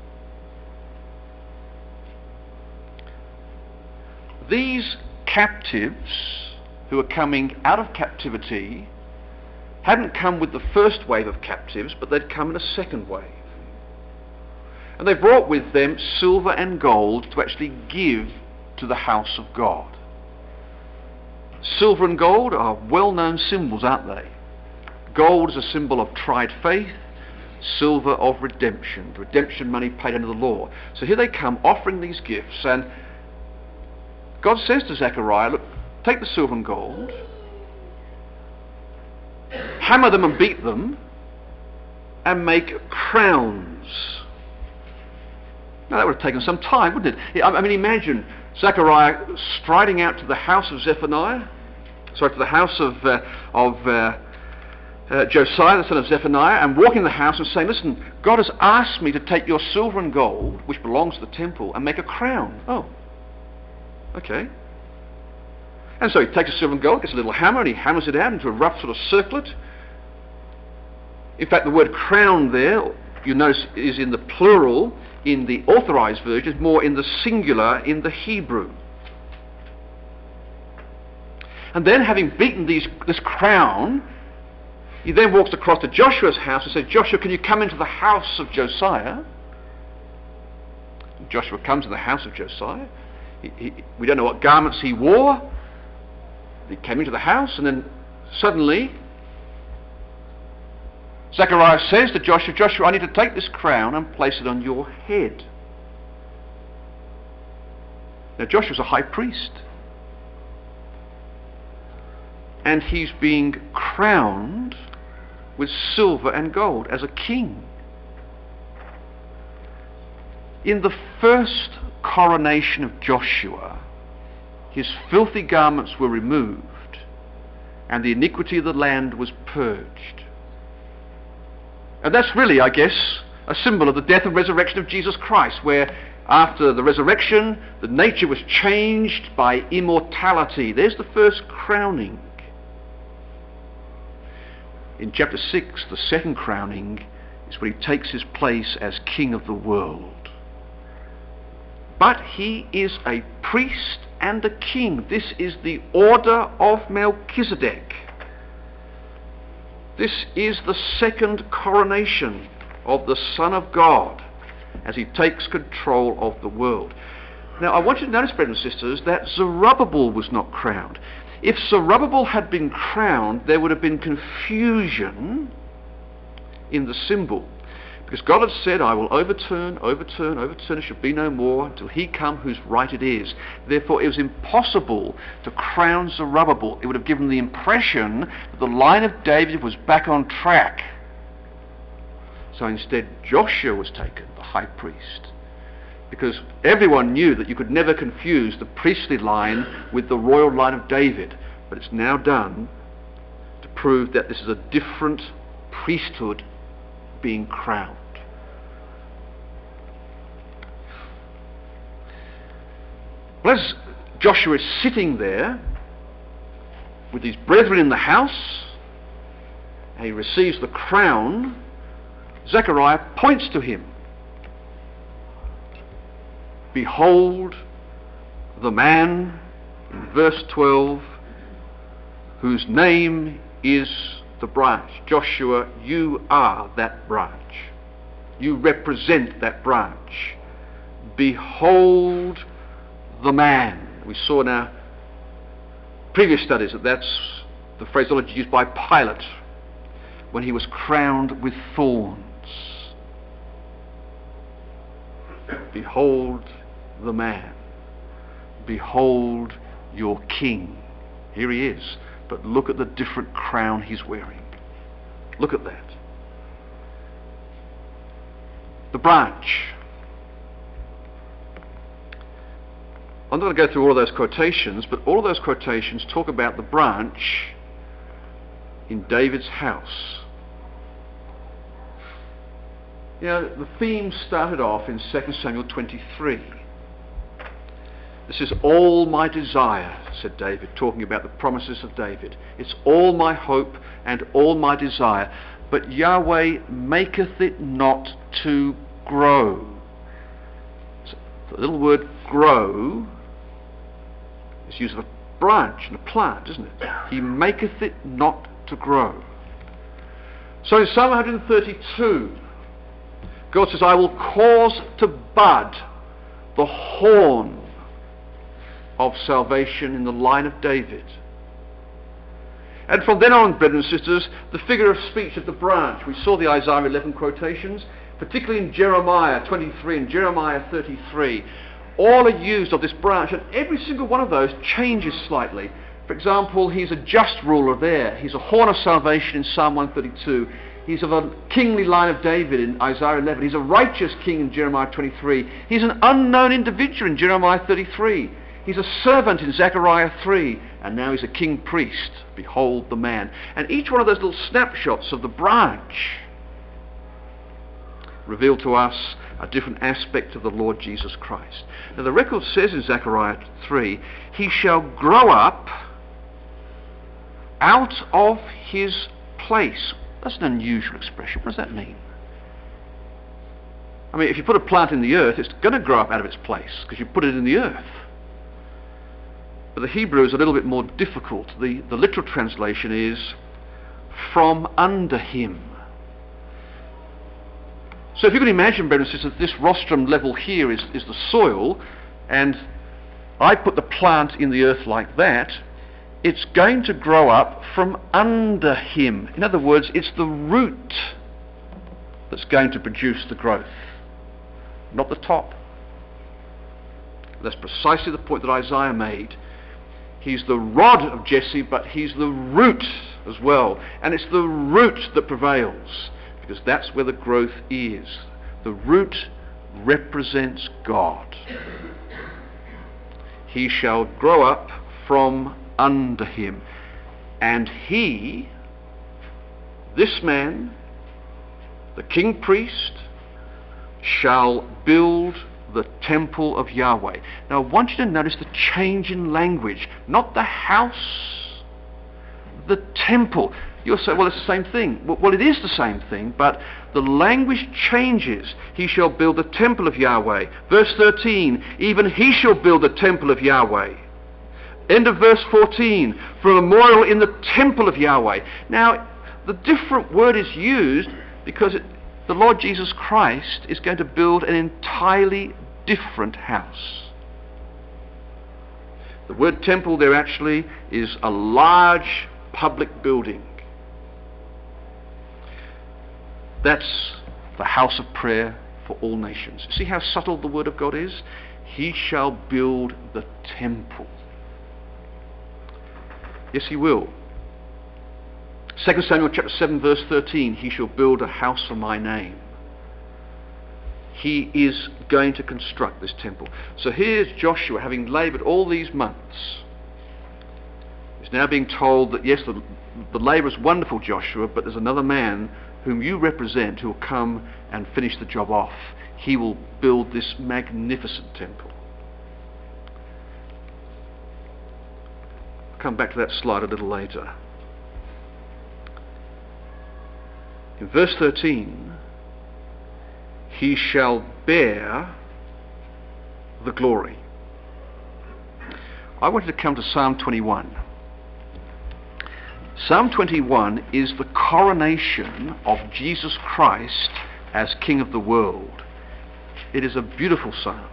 These captives who are coming out of captivity hadn't come with the first wave of captives, but they'd come in a second wave. And they brought with them silver and gold to actually give to the house of God. Silver and gold are well-known symbols, aren't they? Gold is a symbol of tried faith, silver of redemption, redemption money paid under the law. So here they come offering these gifts, and God says to Zechariah, look, take the silver and gold, hammer them and beat them, and make crowns. Now that would have taken some time, wouldn't it? I mean, imagine Zechariah striding out to the house of Zephaniah, sorry, to the house of, uh, of uh, uh, Josiah, the son of Zephaniah, and walking in the house and saying, listen, God has asked me to take your silver and gold, which belongs to the temple, and make a crown. Oh, okay. And so he takes the silver and gold, gets a little hammer, and he hammers it out into a rough sort of circlet. In fact, the word crown there, you notice, is in the plural in the authorized version, more in the singular in the Hebrew. And then, having beaten these, this crown, he then walks across to Joshua's house and says, Joshua, can you come into the house of Josiah? And Joshua comes to the house of Josiah. He, he, we don't know what garments he wore. He came into the house, and then suddenly Zechariah says to Joshua, Joshua, I need to take this crown and place it on your head. Now Joshua's a high priest, and he's being crowned with silver and gold as a king. In the first coronation of Joshua, his filthy garments were removed, and the iniquity of the land was purged. And that's really, I guess, a symbol of the death and resurrection of Jesus Christ, where after the resurrection, the nature was changed by immortality. There's the first crowning. In chapter six, the second crowning is where he takes his place as king of the world. But he is a priest and a king. This is the order of Melchizedek. This is the second coronation of the Son of God as he takes control of the world. Now, I want you to notice, brothers and sisters, that Zerubbabel was not crowned. If Zerubbabel had been crowned, there would have been confusion in the symbol. Because God had said, I will overturn, overturn, overturn, there shall be no more until he come whose right it is. Therefore, it was impossible to crown Zerubbabel. It would have given the impression that the line of David was back on track. So instead, Joshua was taken, the high priest. Because everyone knew that you could never confuse the priestly line with the royal line of David. But it's now done to prove that this is a different priesthood being crowned. Well, as Joshua is sitting there with his brethren in the house, and he receives the crown, Zechariah points to him. Behold the man, in verse twelve, whose name is the branch. Joshua, you are that branch. You represent that branch. Behold the man. We saw in our previous studies that that's the phraseology used by Pilate when he was crowned with thorns. Behold the man. Behold your king. Here he is. But look at the different crown he's wearing. Look at that. The branch. I'm not going to go through all of those quotations, but all of those quotations talk about the branch in David's house. You know, the theme started off in Second Samuel twenty-three. This is all my desire, said David, talking about the promises of David. It's all my hope and all my desire. But Yahweh maketh it not to grow. So the little word grow is used of a branch and a plant, isn't it? He maketh it not to grow. So in Psalm one thirty-two, God says, I will cause to bud the horn of salvation in the line of David. And from then on, brethren and sisters, the figure of speech of the branch. We saw the Isaiah eleven quotations, particularly in Jeremiah twenty-three and Jeremiah thirty-three. All are used of this branch, and every single one of those changes slightly. For example, he's a just ruler there. He's a horn of salvation in Psalm one thirty-two. He's of a kingly line of David in Isaiah eleven. He's a righteous king in Jeremiah twenty-three. He's an unknown individual in Jeremiah thirty-three. He's a servant in Zechariah three, and now he's a king priest. Behold the man. And each one of those little snapshots of the branch reveal to us a different aspect of the Lord Jesus Christ. Now the record says in Zechariah three, he shall grow up out of his place. That's an unusual expression. What does that mean? I mean, if you put a plant in the earth, it's going to grow up out of its place because you put it in the earth. But the Hebrew is a little bit more difficult. The, the literal translation is from under him. So if you can imagine, brothers and sisters, this rostrum level here is, is the soil, and I put the plant in the earth like that, it's going to grow up from under him. In other words, it's the root that's going to produce the growth, not the top. That's precisely the point that Isaiah made. He's the rod of Jesse, but he's the root as well. And it's the root that prevails, because that's where the growth is. The root represents God. He shall grow up from under him. And he, this man, the king priest, shall build the temple of Yahweh. Now I want you to notice the change in language. Not the house, the temple. You'll say, well, it's the same thing. Well, it is the same thing, but the language changes. He shall build the temple of Yahweh. Verse thirteen, even he shall build the temple of Yahweh. End of verse fourteen, for a memorial in the temple of Yahweh. Now, the different word is used because it, the Lord Jesus Christ is going to build an entirely different house. The word temple there actually is a large public building. That's the house of prayer for all nations. See how subtle the word of God is? He shall build the temple. Yes, he will. Second Samuel chapter seven verse thirteen, he shall build a house for my name. He is going to construct this temple. So here's Joshua, having laboured all these months. He's now being told that, yes, the, the labour is wonderful, Joshua, but there's another man whom you represent who will come and finish the job off. He will build this magnificent temple. I'll come back to that slide a little later. In verse thirteen, he shall bear the glory. I wanted to come to Psalm twenty-one. Psalm twenty-one is the coronation of Jesus Christ as King of the world. It is a beautiful psalm.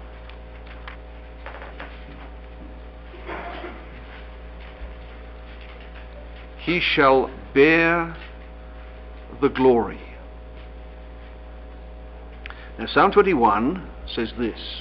He shall bear the glory. Now Psalm twenty-one says this: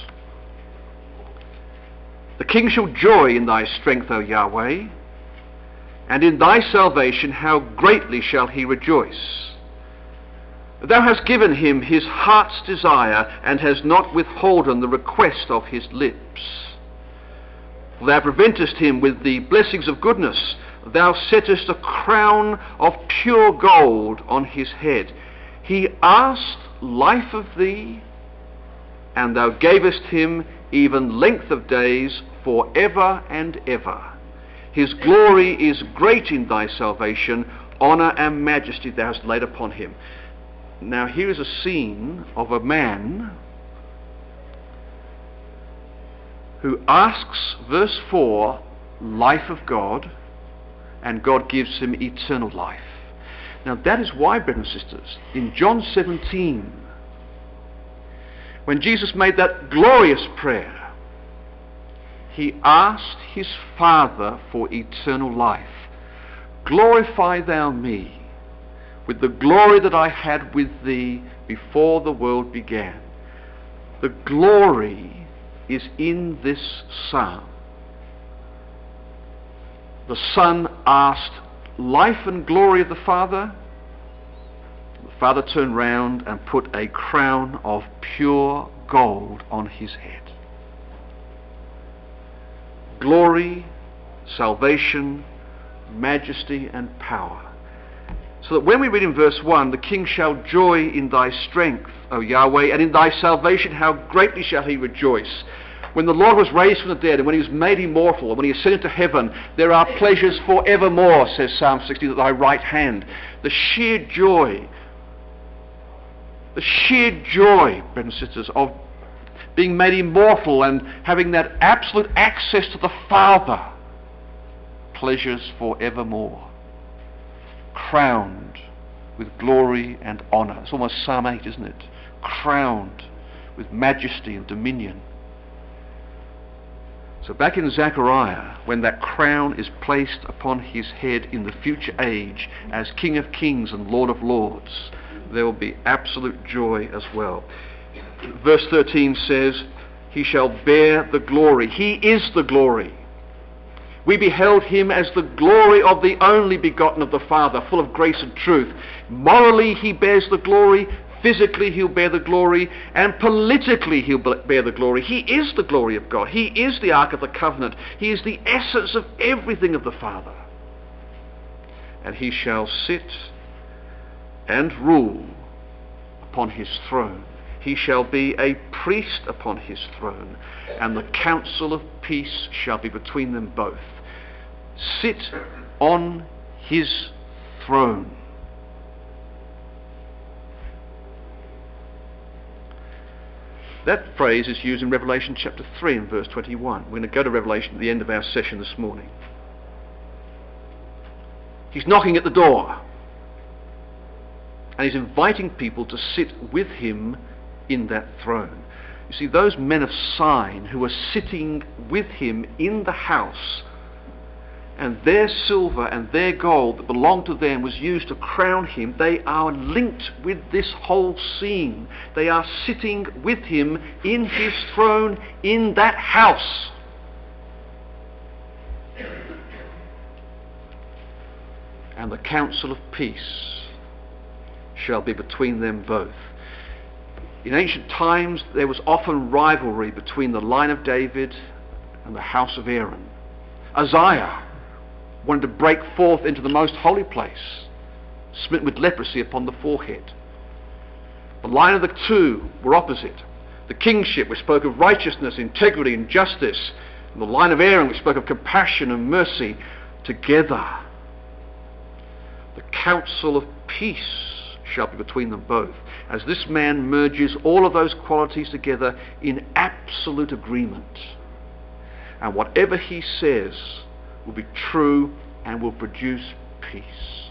the king shall joy in thy strength, O Yahweh, and in thy salvation how greatly shall he rejoice. Thou hast given him his heart's desire, and hast not withholden the request of his lips. Thou preventest him with the blessings of goodness. Thou settest a crown of pure gold on his head. He asked life of thee, and thou gavest him even length of days for ever and ever. His glory is great in thy salvation. Honour and majesty thou hast laid upon him. Now here is a scene of a man who asks, verse four, life of God, and God gives him eternal life. Now that is why, brothers and sisters, in John seventeen, when Jesus made that glorious prayer, he asked his Father for eternal life. Glorify thou me with the glory that I had with thee before the world began. The glory is in this psalm. The Son asked life and glory of the Father. The Father turned round and put a crown of pure gold on his head. Glory, salvation, majesty and power. So that when we read in verse one, the king shall joy in thy strength, O Yahweh, and in thy salvation how greatly shall he rejoice. When the Lord was raised from the dead, and when he was made immortal, and when he ascended to heaven, there are pleasures for evermore, says Psalm sixteen, at thy right hand. The sheer joy, the sheer joy, brothers and sisters, of being made immortal and having that absolute access to the Father. Pleasures for evermore. Crowned with glory and honour. It's almost Psalm eight, isn't it? Crowned with majesty and dominion. So back in Zechariah, when that crown is placed upon his head in the future age as King of Kings and Lord of Lords, there will be absolute joy as well. Verse thirteen says, he shall bear the glory. He is the glory. We beheld him as the glory of the only begotten of the Father, full of grace and truth. Morally he bears the glory, physically he'll bear the glory, and politically he'll bear the glory. He is the glory of God. He is the Ark of the Covenant. He is the essence of everything of the Father. And he shall sit and rule upon his throne. He shall be a priest upon his throne, and the counsel of peace shall be between them both. Sit on his throne. That phrase is used in Revelation chapter three and verse twenty-one. We're going to go to Revelation at the end of our session this morning. He's knocking at the door. And he's inviting people to sit with him in that throne. You see, those men of sign who were sitting with him in the house, and their silver and their gold that belonged to them was used to crown him, they are linked with this whole scene. They are sitting with him in his throne in that house. And the counsel of peace shall be between them both. In ancient times there was often rivalry between the line of David and the house of Aaron. Uzziah wanted to break forth into the most holy place, smitten with leprosy upon the forehead. The line of the two were opposite. The kingship, which spoke of righteousness, integrity and justice, and the line of Aaron, which spoke of compassion and mercy, together. The counsel of peace shall be between them both, as this man merges all of those qualities together in absolute agreement. And whatever he says will be true and will produce peace.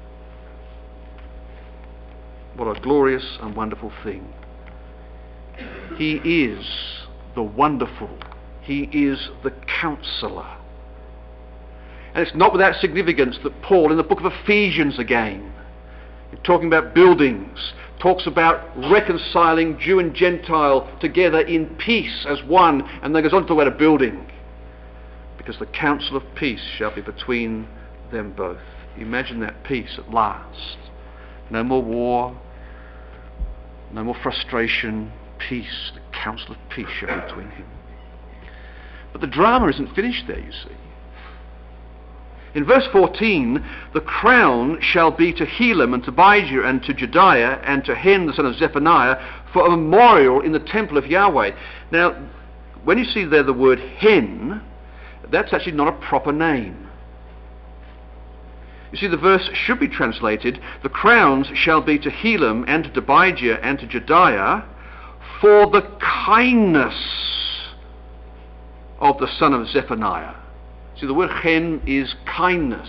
What a glorious and wonderful thing. He is the wonderful. He is the counselor. And it's not without significance that Paul, in the book of Ephesians again, talking about buildings, talks about reconciling Jew and Gentile together in peace as one, and then goes on to talk about a building. Because the counsel of peace shall be between them both. Imagine that peace at last. No more war, no more frustration, peace. The counsel of peace shall be between him. But the drama isn't finished there, you see. In verse fourteen, the crown shall be to Helam and to Abijah and to Jedaiah and to Hen the son of Zephaniah for a memorial in the temple of Yahweh. Now, when you see there the word Hen, that's actually not a proper name. You see, the verse should be translated, the crowns shall be to Helam and to Abijah and to Jedaiah for the kindness of the son of Zephaniah. See, the word Hen is kindness,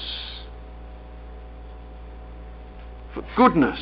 for goodness.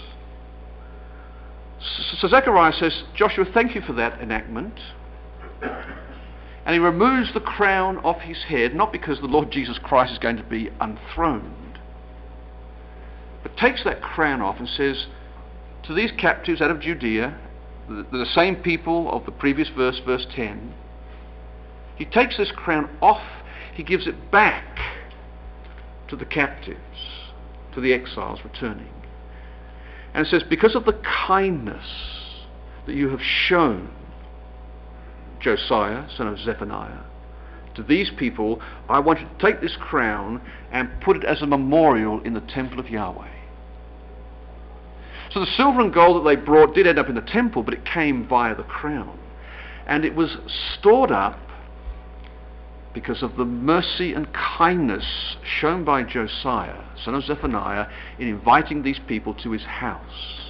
So Zechariah says, Joshua, thank you for that enactment. And he removes the crown off his head, not because the Lord Jesus Christ is going to be enthroned, but takes that crown off and says to these captives out of Judea, the, the same people of the previous verse, verse ten, he takes this crown off, he gives it back to the captives, to the exiles returning. And says, because of the kindness that you have shown Josiah, son of Zephaniah, to these people, I want you to take this crown and put it as a memorial in the temple of Yahweh. So the silver and gold that they brought did end up in the temple, but it came via the crown. And it was stored up because of the mercy and kindness shown by Josiah, son of Zephaniah, in inviting these people to his house.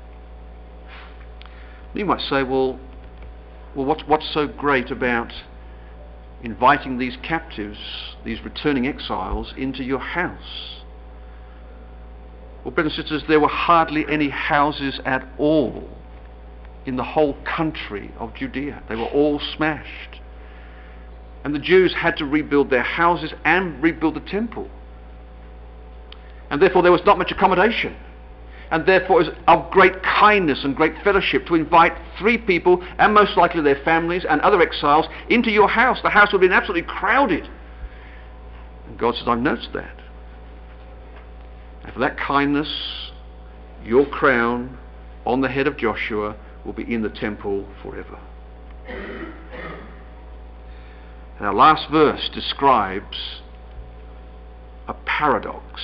You might say, well, well what's, what's so great about inviting these captives, these returning exiles, into your house? Well, brothers and sisters, there were hardly any houses at all in the whole country of Judea. They were all smashed. And the Jews had to rebuild their houses and rebuild the temple. And therefore there was not much accommodation. And therefore it was of great kindness and great fellowship to invite three people, and most likely their families and other exiles, into your house. The house would have been absolutely crowded. And God said, I've noticed that. And for that kindness, your crown on the head of Joshua will be in the temple forever. And our last verse describes a paradox.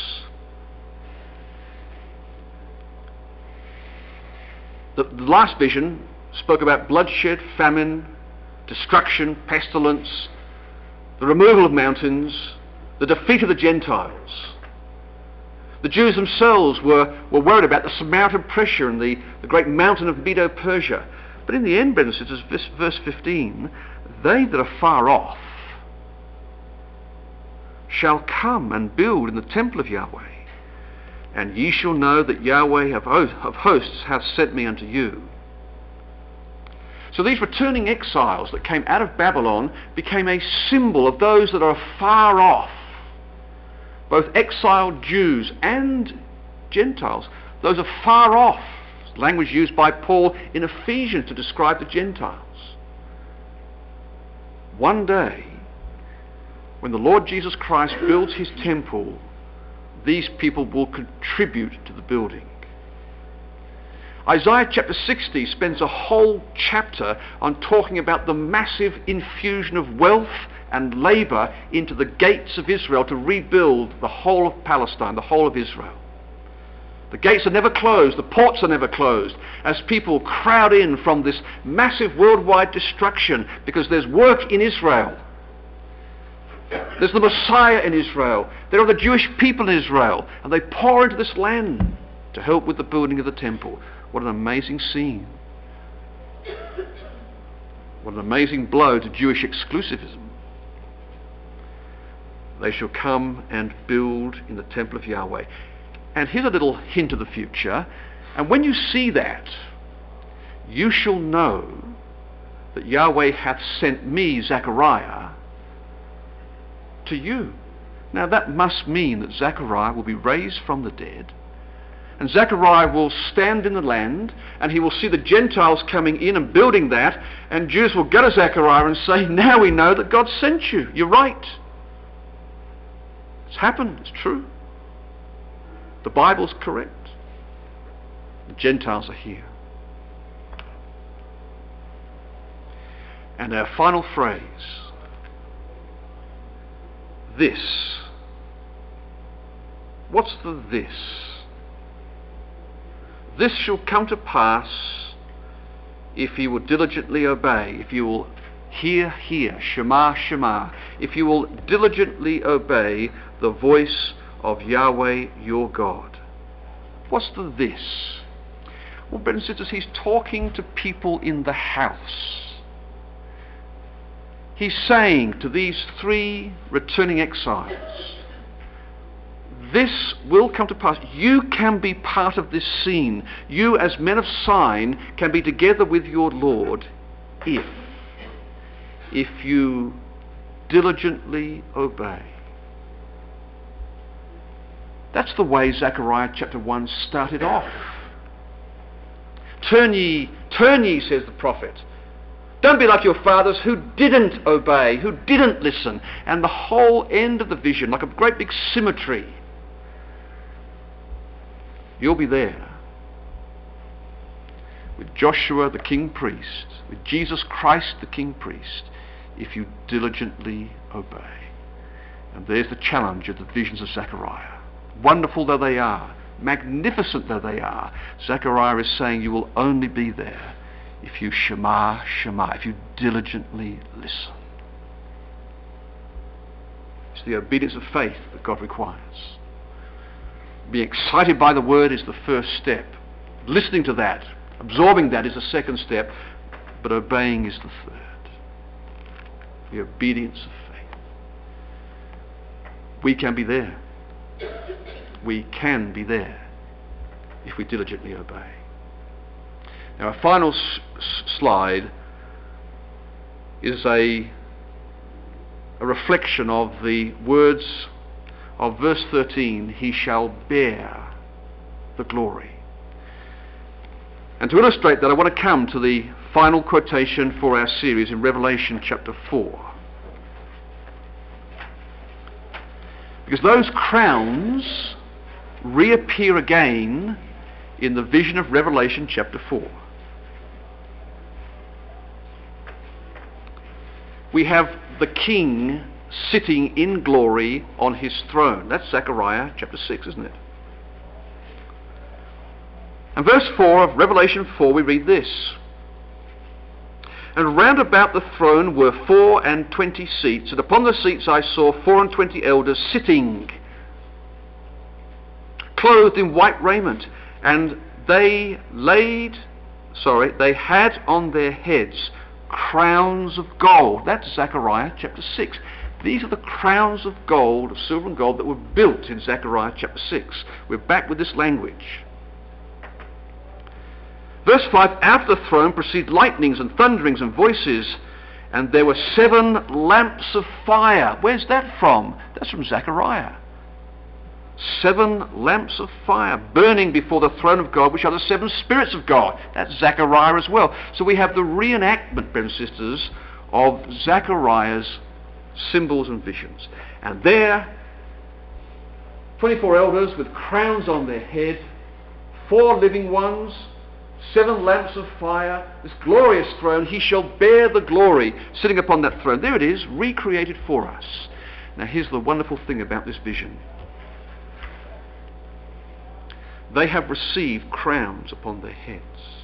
The, the last vision spoke about bloodshed, famine, destruction, pestilence, the removal of mountains, the defeat of the Gentiles. The Jews themselves were, were worried about the Samaritan pressure and the, the great mountain of Medo-Persia. But in the end, brothers and sisters, this, verse fifteen, they that are far off shall come and build in the temple of Yahweh. and ye shall know that Yahweh of of hosts hath sent me unto you. So these returning exiles that came out of Babylon became a symbol of those that are far off, both exiled Jews and Gentiles. Those are far off, language used by Paul in Ephesians to describe the Gentiles. One day, when the Lord Jesus Christ builds his temple, these people will contribute to the building. Isaiah chapter sixty spends a whole chapter on talking about the massive infusion of wealth and labour into the gates of Israel to rebuild the whole of Palestine, the whole of Israel. The gates are never closed, the ports are never closed, as people crowd in from this massive worldwide destruction, because there's work in Israel. There's the Messiah in Israel. There are the Jewish people in Israel, and they pour into this land to help with the building of the temple. What an amazing scene. What an amazing blow to Jewish exclusivism. They shall come and build in the temple of Yahweh. And here's a little hint of the future. And when you see that, you shall know that Yahweh hath sent me, Zechariah, to you. Now that must mean that Zechariah will be raised from the dead, and Zechariah will stand in the land, and he will see the Gentiles coming in and building that, and Jews will go to Zechariah and say, now we know that God sent you. You're right. It's happened. It's true. The Bible's correct. The Gentiles are here. And our final phrase, this. What's the this? This shall come to pass if you will diligently obey, if you will hear, hear, Shema, Shema, if you will diligently obey the voice of Yahweh your God. What's the this? Well, brothers and sisters, he's talking to people in the house. He's saying to these three returning exiles, this will come to pass. You can be part of this scene. You, as men of sign, can be together with your Lord if, if you diligently obey. That's the way Zechariah chapter one started off. Turn ye, turn ye, says the prophet. Don't be like your fathers who didn't obey, who didn't listen. And the whole end of the vision, like a great big symmetry, you'll be there with Joshua the king priest, with Jesus Christ the king priest, if you diligently obey. And there's the challenge of the visions of Zechariah. Wonderful though they are, magnificent though they are, Zechariah is saying you will only be there if you Shema, Shema, if you diligently listen. It's the obedience of faith that God requires. Being excited by the word is the first step. Listening to that, absorbing that is the second step, but obeying is the third. The obedience of faith. We can be there. We can be there if we diligently obey. Now, our final s- s- slide is a, a reflection of the words of verse thirteen, he shall bear the glory. And to illustrate that, I want to come to the final quotation for our series in Revelation chapter four. Because those crowns reappear again in the vision of Revelation chapter four. We have the king sitting in glory on his throne. That's Zechariah chapter six, isn't it? And verse four of Revelation four, we read this. And round about the throne were four and twenty seats, and upon the seats I saw four and twenty elders sitting, clothed in white raiment, and they laid, sorry, they had on their heads crowns of gold. That's Zechariah chapter six. These are the crowns of gold, of silver and gold, that were built in Zechariah chapter six. We're back with this language. Verse five, out of the throne proceed lightnings and thunderings and voices, and there were seven lamps of fire. Where's that from? That's from Zechariah. Seven lamps of fire burning before the throne of God, which are the seven spirits of God. That's Zechariah as well. So we have the reenactment, brothers and sisters, of Zechariah's symbols and visions. And there, twenty-four elders with crowns on their head, four living ones, seven lamps of fire, this glorious throne. He shall bear the glory sitting upon that throne. There it is, recreated for us. Now here's the wonderful thing about this vision. They have received crowns upon their heads.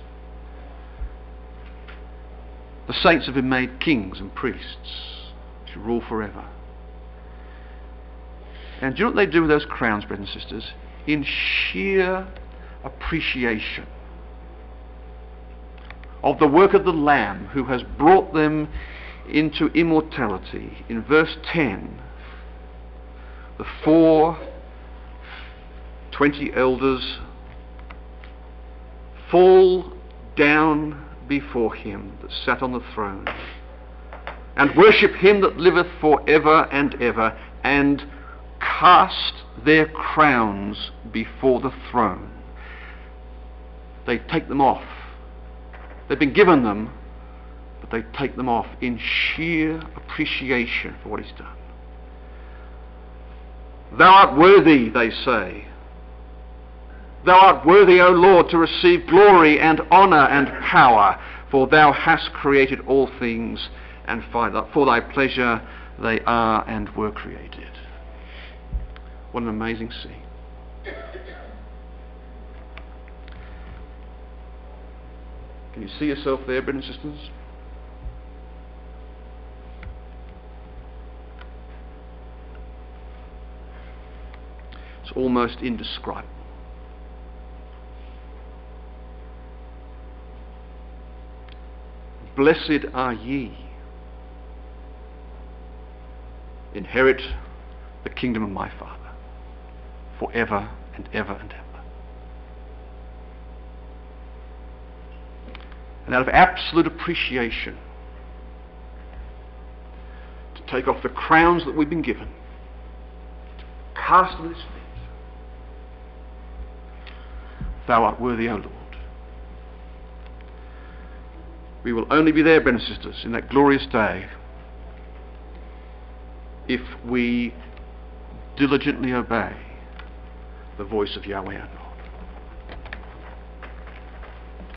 The saints have been made kings and priests to rule forever. And do you know what they do with those crowns, brothers and sisters? In sheer appreciation of the work of the Lamb who has brought them into immortality. In verse ten, the four twenty elders fall down before him that sat on the throne, and worship him that liveth for ever and ever, and cast their crowns before the throne. They take them off. They've been given them, but they take them off in sheer appreciation for what he's done. Thou art worthy, they say. Thou art worthy, O Lord, to receive glory and honour and power, for thou hast created all things, and for thy pleasure they are and were created. What an amazing scene. Can you see yourself there, brothers and sisters? It's almost indescribable. Blessed are ye, inherit the kingdom of my Father, forever and ever and ever. And out of absolute appreciation, to take off the crowns that we've been given, to cast them at his feet. Thou art worthy, O Lord. We will only be there, brothers and sisters, in that glorious day if we diligently obey the voice of Yahweh our God.